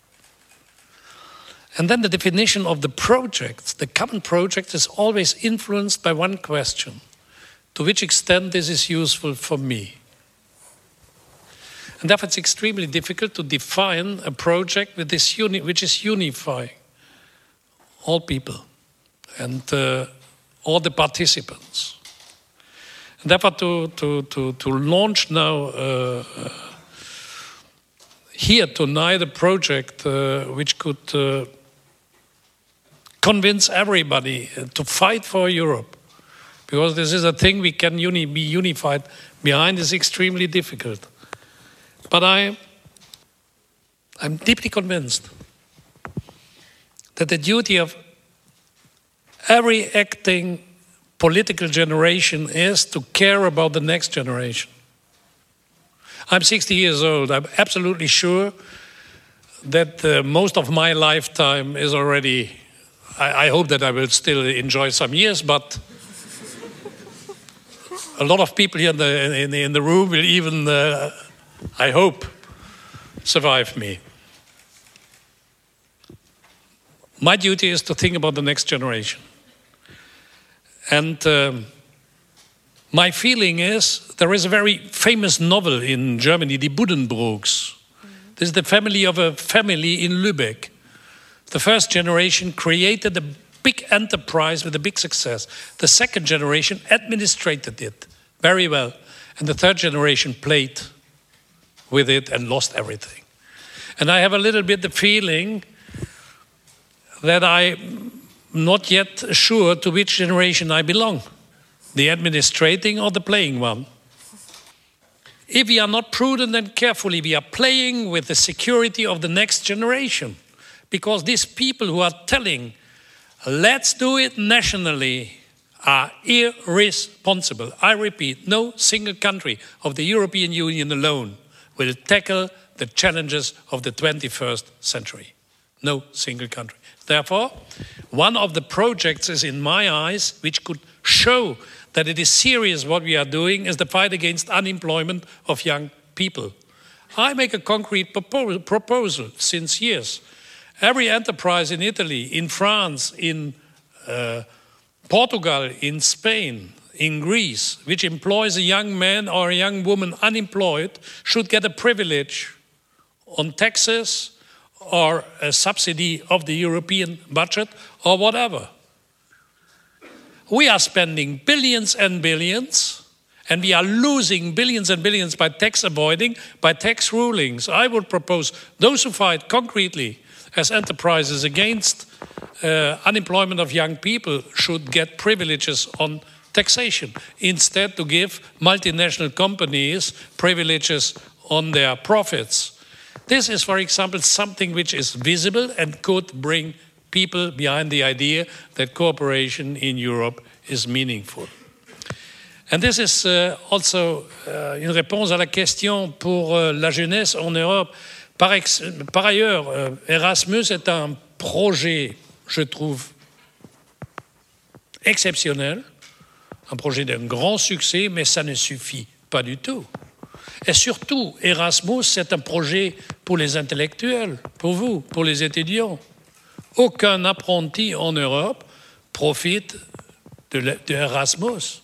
And then the definition of the project, the common project, is always influenced by one question: to which extent this is useful for me? And therefore it's extremely difficult to define a project with this uni which is unifying all people and uh, all the participants. And therefore to, to, to, to launch now uh, uh, here tonight a project uh, which could uh, convince everybody to fight for Europe, because this is a thing we can uni be unified behind, is extremely difficult. But I, I'm deeply convinced that the duty of every acting political generation is to care about the next generation. I'm sixty years old. I'm absolutely sure that uh, most of my lifetime is already, I, I hope that I will still enjoy some years, but a lot of people here in the, in, in the room will even, uh, I hope, survive me. My duty is to think about the next generation. And um, my feeling is, there is a very famous novel in Germany, Die Buddenbrooks. This is the family of a family in Lübeck. The first generation created a big enterprise with a big success. The second generation administrated it very well. And the third generation played with it and lost everything. And I have a little bit the feeling that I'm not yet sure to which generation I belong, the administrating or the playing one. If we are not prudent and carefully, we are playing with the security of the next generation. Because these people who are telling, let's do it nationally, are irresponsible. I repeat, no single country of the European Union alone will tackle the challenges of the twenty-first century. No single country. Therefore, one of the projects is, in my eyes, which could show that it is serious what we are doing, is the fight against unemployment of young people. I make a concrete propo- proposal since years. Every enterprise in Italy, in France, in uh, Portugal, in Spain, in Greece, which employs a young man or a young woman unemployed, should get a privilege on taxes or a subsidy of the European budget or whatever. We are spending billions and billions, and we are losing billions and billions by tax avoiding, by tax rulings. I would propose those who fight concretely as enterprises against uh, unemployment of young people should get privileges on taxation, instead to give multinational companies privileges on their profits. This is, for example, something which is visible and could bring people behind the idea that cooperation in Europe is meaningful. And this is uh, also uh, une réponse à la question pour uh, la jeunesse en Europe. Par, ex par ailleurs, euh, Erasmus est un projet, je trouve, exceptionnel, un projet d'un grand succès, mais ça ne suffit pas du tout. Et surtout, Erasmus, c'est un projet pour les intellectuels, pour vous, pour les étudiants. Aucun apprenti en Europe profite de Erasmus.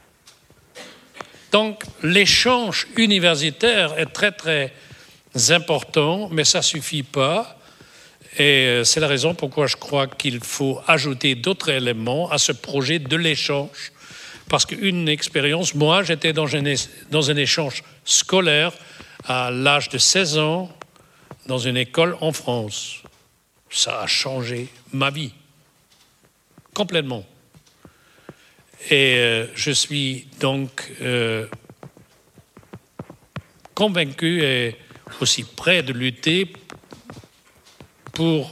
Donc, l'échange universitaire est très, très important, mais ça ne suffit pas. Et c'est la raison pourquoi je crois qu'il faut ajouter d'autres éléments à ce projet de l'échange. Parce qu'une expérience, moi, j'étais dans un, dans un échange scolaire à l'âge de seize ans dans une école en France. Ça a changé ma vie, complètement. Et euh, je suis donc euh, convaincu et aussi prêt de lutter pour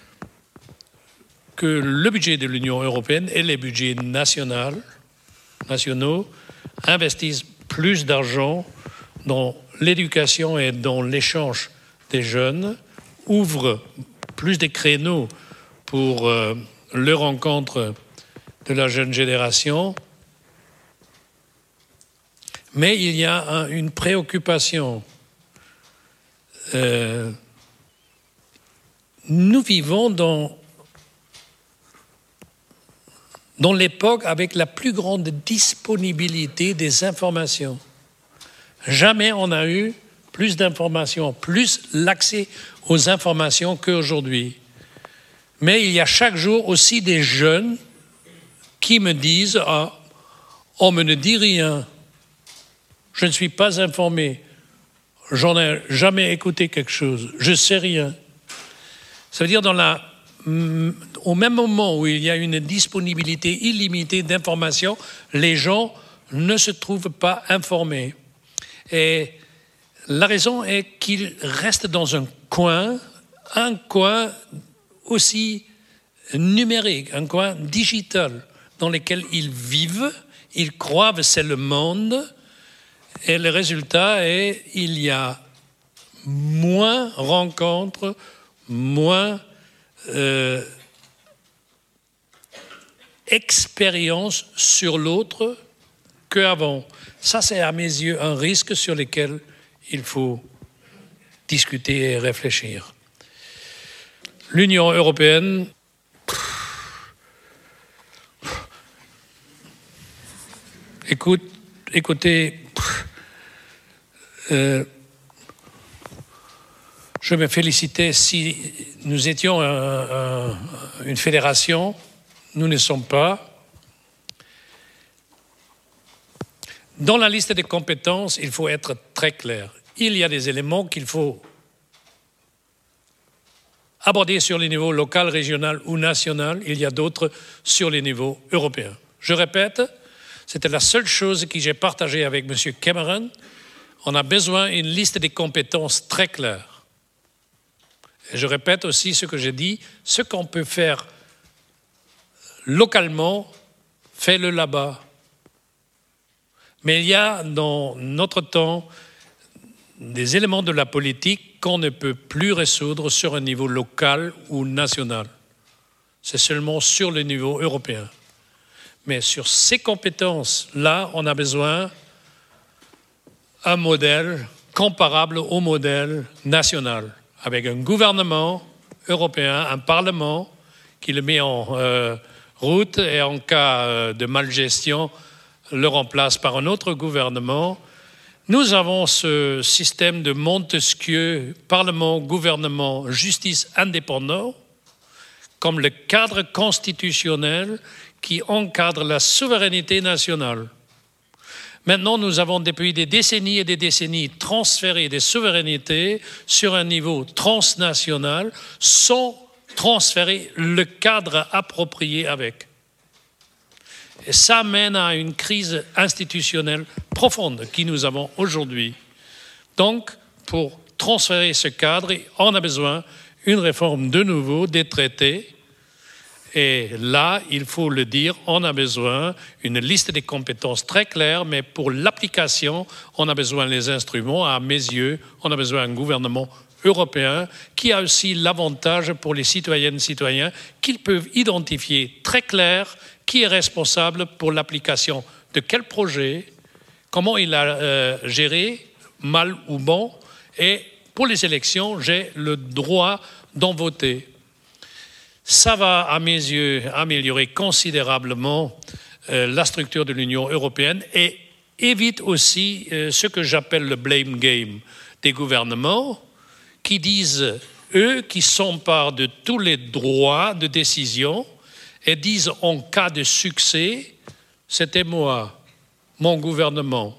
que le budget de l'Union européenne et les budgets nationaux, nationaux investissent plus d'argent dans l'éducation et dans l'échange des jeunes, ouvrent plus de créneaux pour euh, le rencontre de la jeune génération. Mais il y a un, une préoccupation. Euh, nous vivons dans, dans l'époque avec la plus grande disponibilité des informations. Jamais on a eu plus d'informations, plus l'accès aux informations qu'aujourd'hui. Mais il y a chaque jour aussi des jeunes qui me disent « Ah, on me ne dit rien, je ne suis pas informé, j'en ai jamais écouté quelque chose, je ne sais rien ». Ça veut dire dans la, au même moment où il y a une disponibilité illimitée d'informations, les gens ne se trouvent pas informés. Et la raison est qu'ils restent dans un coin, un coin aussi numérique, un coin digital dans lequel ils vivent, ils croient que c'est le monde, et le résultat est qu'il y a moins rencontres, moins euh, expérience sur l'autre qu'avant. Ça, c'est à mes yeux un risque sur lequel il faut discuter et réfléchir. L'Union européenne, écoute, écoutez, euh, je me félicitais si nous étions un, un, une fédération, nous ne sommes pas. Dans la liste des compétences, il faut être très clair. Il y a des éléments qu'il faut aborder sur les niveaux local, régional ou national. Il y a d'autres sur les niveaux européens. Je répète, c'était la seule chose que j'ai partagée avec M. Cameron. On a besoin d'une liste des compétences très claire. Et je répète aussi ce que j'ai dit, ce qu'on peut faire localement, fais-le là-bas. Mais il y a dans notre temps des éléments de la politique qu'on ne peut plus résoudre sur un niveau local ou national. C'est seulement sur le niveau européen. Mais sur ces compétences-là, on a besoin d'un modèle comparable au modèle national, avec un gouvernement européen, un parlement qui le met en euh, route et en cas de malgestion, le remplace par un autre gouvernement. Nous avons ce système de Montesquieu, Parlement, gouvernement, justice indépendant, comme le cadre constitutionnel qui encadre la souveraineté nationale. Maintenant, nous avons depuis des décennies et des décennies transféré des souverainetés sur un niveau transnational sans transférer le cadre approprié avec. Et ça mène à une crise institutionnelle profonde que nous avons aujourd'hui. Donc, pour transférer ce cadre, on a besoin d'une réforme de nouveau des traités. Et là, il faut le dire, on a besoin d'une liste des compétences très claire, mais pour l'application, on a besoin des instruments. À mes yeux, on a besoin d'un gouvernement européen qui a aussi l'avantage pour les citoyennes et citoyens qu'ils peuvent identifier très clair qui est responsable pour l'application de quel projet, comment il a euh, géré, mal ou bon, et pour les élections, j'ai le droit d'en voter. Ça va, à mes yeux, améliorer considérablement euh, la structure de l'Union européenne et évite aussi euh, ce que j'appelle le blame game des gouvernements qui disent, eux, qui s'emparent de tous les droits de décision et disent en cas de succès, c'était moi, mon gouvernement.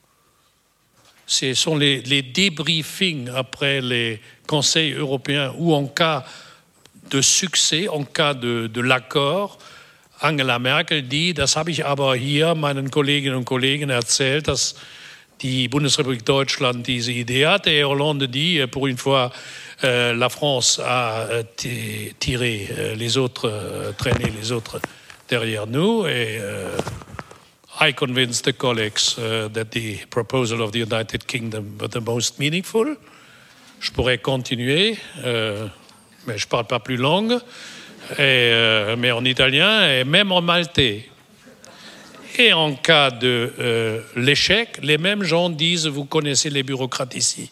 Ce sont les, les débriefings après les conseils européens où en cas de succès, en cas de, de l'accord, Angela Merkel dit, das habe ich aber hier meinen Kolleginnen und Kollegen erzählt, dass die Bundesrepublik Deutschland diese Idee hatte. Et Hollande dit, pour une fois, euh, la France a tiré euh, les autres, euh, traîné les autres derrière nous. Et euh, I convinced the colleagues uh, that the proposal of the United Kingdom was the most meaningful. Je pourrais continuer, euh, mais je ne parle pas plus langue. et, euh, mais en italien et même en maltais. Et en cas de euh, l'échec, les mêmes gens disent, vous connaissez les bureaucrates ici.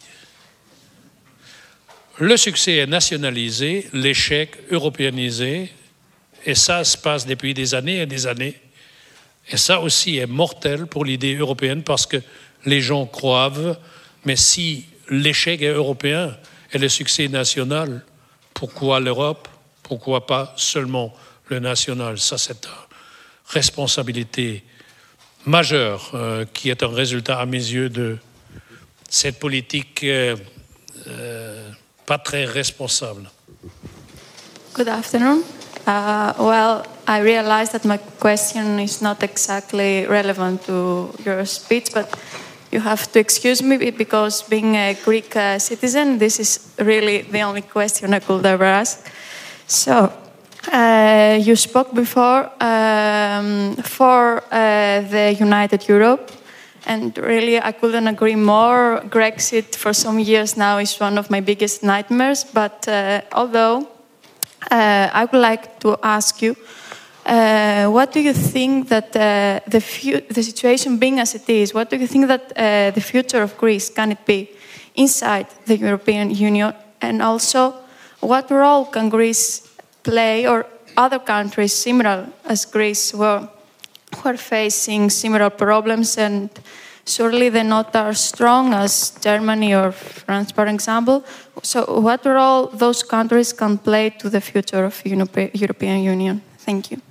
Le succès est nationalisé, l'échec européanisé, et ça se passe depuis des années et des années. Et ça aussi est mortel pour l'idée européenne parce que les gens croient, mais si l'échec est européen et le succès national, pourquoi l'Europe? Pourquoi pas seulement le national? Ça, c'est une responsabilité majeure euh, qui est un résultat à mes yeux de cette politique euh, euh, pas très responsable. Good afternoon. Uh, well, I realize that my question is not exactly relevant to your speech, but you have to excuse me because being a Greek uh, citizen, this is really the only question I could ever ask. So, uh, you spoke before um, for uh, the United Europe, and really I couldn't agree more. Brexit for some years now is one of my biggest nightmares, but uh, although uh, I would like to ask you, uh, what do you think that uh, the, fu- the situation being as it is, what do you think that uh, the future of Greece, can it be inside the European Union? And also, what role can Greece play, or other countries similar as Greece who are, who are facing similar problems, and surely they're not as strong as Germany or France, for example. So what role those countries can play to the future of the European Union? Thank you.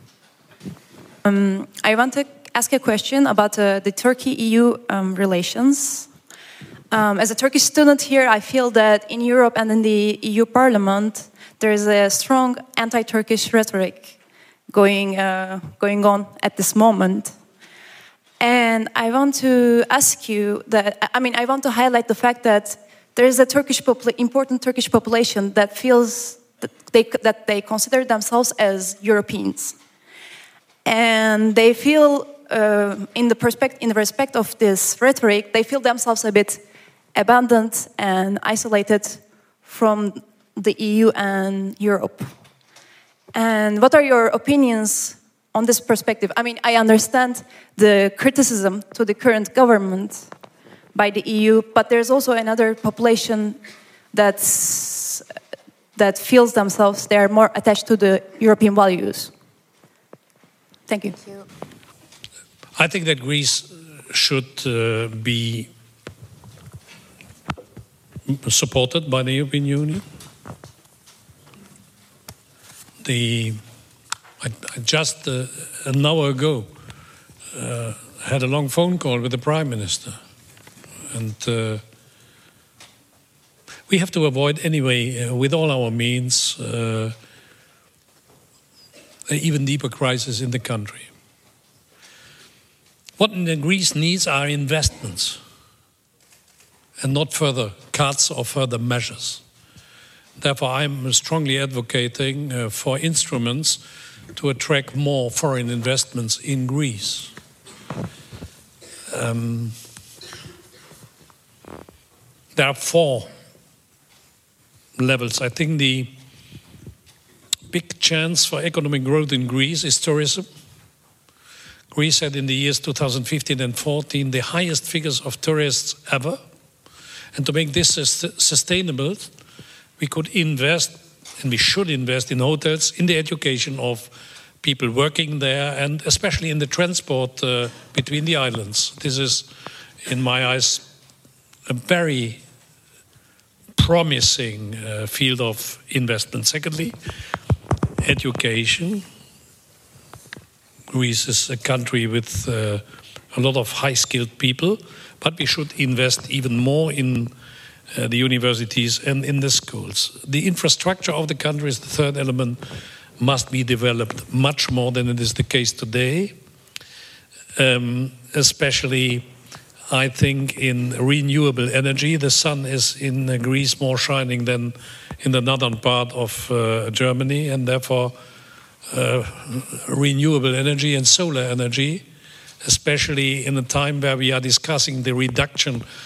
Um, I want to ask a question about uh, the Turkey-E U um, relations. Um, as a Turkish student here, I feel that in Europe and in the E U Parliament, there is a strong anti-Turkish rhetoric going uh, going on at this moment. And I want to ask you that, I mean, I want to highlight the fact that there is a Turkish popula- important Turkish population that feels that they, that they consider themselves as Europeans. And they feel, uh, in the perspect- in the respect of this rhetoric, they feel themselves a bit abandoned and isolated from the E U and Europe. And what are your opinions on this perspective? I mean, I understand the criticism to the current government by the E U, but there's also another population that's, that feels themselves, they are more attached to the European values. Thank you. Thank you. I think that Greece should uh, be supported by the European Union. The, I, I just uh, an hour ago uh, had a long phone call with the Prime Minister, and uh, we have to avoid anyway, uh, with all our means, uh, an even deeper crisis in the country. What Greece needs are investments, and not further cuts or further measures. Therefore, I'm strongly advocating uh, for instruments to attract more foreign investments in Greece. Um, there are four levels. I think the big chance for economic growth in Greece is tourism. Greece had in the years two thousand fifteen and fourteen the highest figures of tourists ever. And to make this sustainable, we could invest, and we should invest in hotels, in the education of people working there, and especially in the transport uh, between the islands. This is, in my eyes, a very promising uh, field of investment. Secondly, education. Greece is a country with uh, a lot of high-skilled people, but we should invest even more in uh, the universities and in the schools. The infrastructure of the country is the third element, must be developed much more than it is the case today, um, especially, I think, in renewable energy. The sun is in uh, Greece more shining than in the northern part of uh, Germany, and therefore uh, renewable energy and solar energy, especially in a time where we are discussing the reduction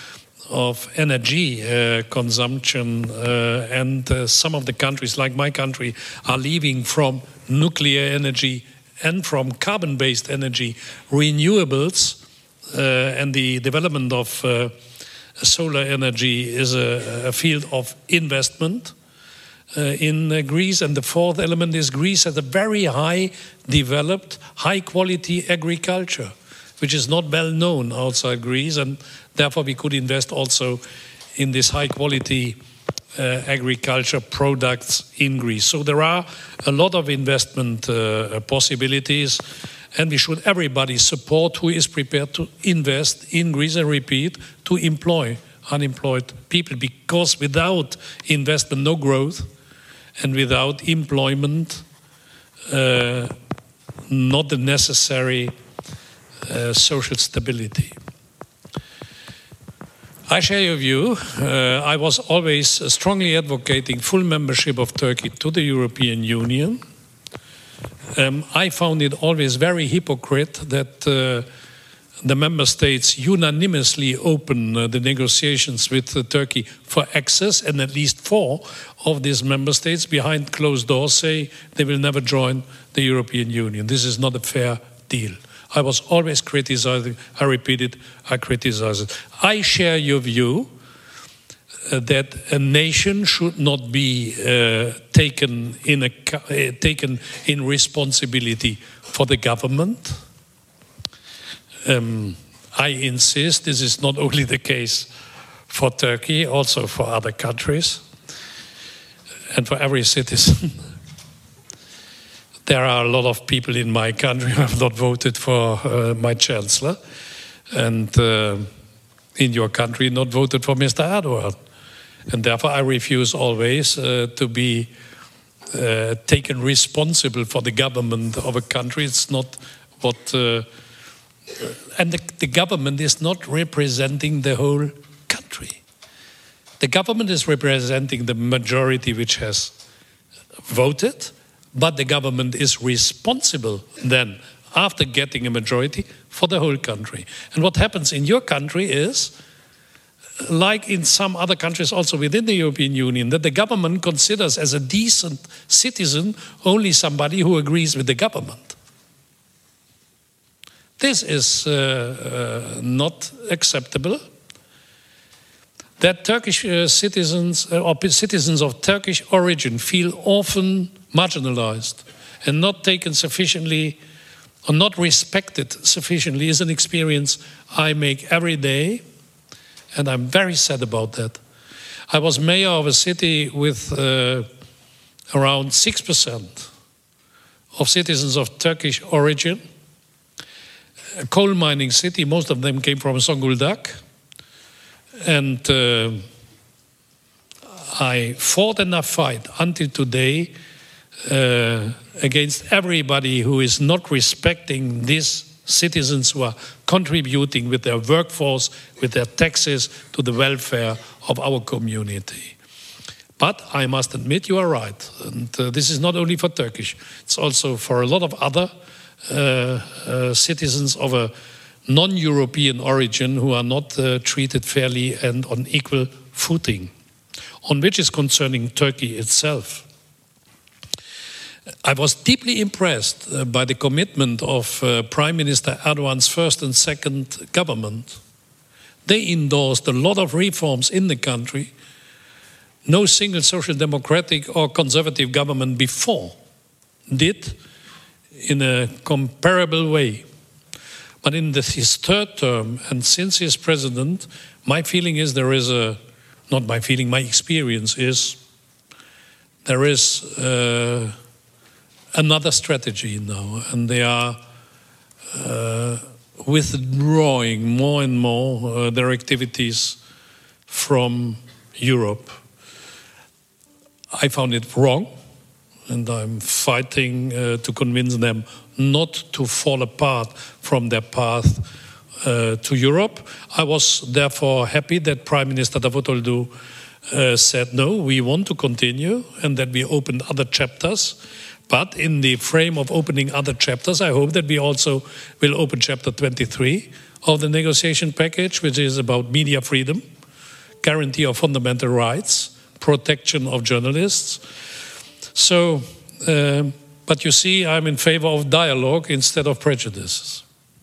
of energy uh, consumption, uh, and uh, some of the countries, like my country, are leaving from nuclear energy and from carbon-based energy, renewables, uh, and the development of uh, solar energy is a, a field of investment uh, in uh, Greece. And the fourth element is Greece has a very high developed, high quality agriculture, which is not well known outside Greece, and therefore we could invest also in this high quality uh, agriculture products in Greece. So there are a lot of investment uh, possibilities, and we should everybody support who is prepared to invest in Greece and repeat, to employ unemployed people, because without investment, no growth, and without employment, uh, not the necessary uh, social stability. I share your view. Uh, I was always strongly advocating full membership of Turkey to the European Union. Um, I found it always very hypocrite that uh, the member states unanimously open uh, the negotiations with uh, Turkey for access, and at least four of these member states behind closed doors say they will never join the European Union. This is not a fair deal. I was always criticizing, I repeat it, I criticize it. I share your view uh, that a nation should not be uh, taken in a, uh, taken in responsibility for the government. Um, I insist this is not only the case for Turkey, also for other countries and for every citizen. There are a lot of people in my country who have not voted for uh, my chancellor, and uh, in your country not voted for Mister Erdogan. And therefore I refuse always uh, to be uh, taken responsible for the government of a country. It's not what... Uh, and the, the government is not representing the whole country. The government is representing the majority which has voted, but the government is responsible then, after getting a majority, for the whole country. And what happens in your country is, like in some other countries also within the European Union, that the government considers as a decent citizen only somebody who agrees with the government. This is uh, uh, not acceptable. That Turkish uh, citizens uh, or citizens of Turkish origin feel often marginalized and not taken sufficiently or not respected sufficiently is an experience I make every day, and I'm very sad about that. I was mayor of a city with uh, around six percent of citizens of Turkish origin, a coal mining city. Most of them came from Zonguldak. And uh, I fought enough fight until today uh, against everybody who is not respecting these citizens who are contributing with their workforce, with their taxes to the welfare of our community. But I must admit you are right. And uh, this is not only for Turkish, it's also for a lot of other uh, uh, citizens of a non-European origin who are not uh, treated fairly and on equal footing, on which is concerning Turkey itself. I was deeply impressed uh, by the commitment of uh, Prime Minister Erdogan's first and second government. They endorsed a lot of reforms in the country. No single social democratic or conservative government before did in a comparable way. But in the, his third term, and since he's president, my feeling is there is a, not my feeling, my experience is, there is uh, another strategy now, and they are uh, withdrawing more and more uh, their activities from Europe. I found it wrong, and I'm fighting uh, to convince them not to fall apart from their path uh, to Europe. I was therefore happy that Prime Minister Davutoglu uh, said, no, we want to continue, and that we opened other chapters. But in the frame of opening other chapters, I hope that we also will open chapter twenty-three of the negotiation package, which is about media freedom, guarantee of fundamental rights, protection of journalists. So, uh, but you see, I'm in favor of dialogue instead of prejudices.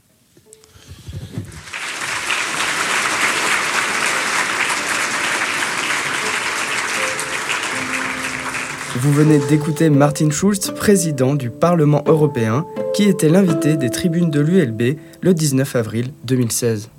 Vous venez d'écouter Martin Schulz, président du Parlement européen, qui était l'invité des tribunes de l'U L B le dix-neuf avril deux mille seize.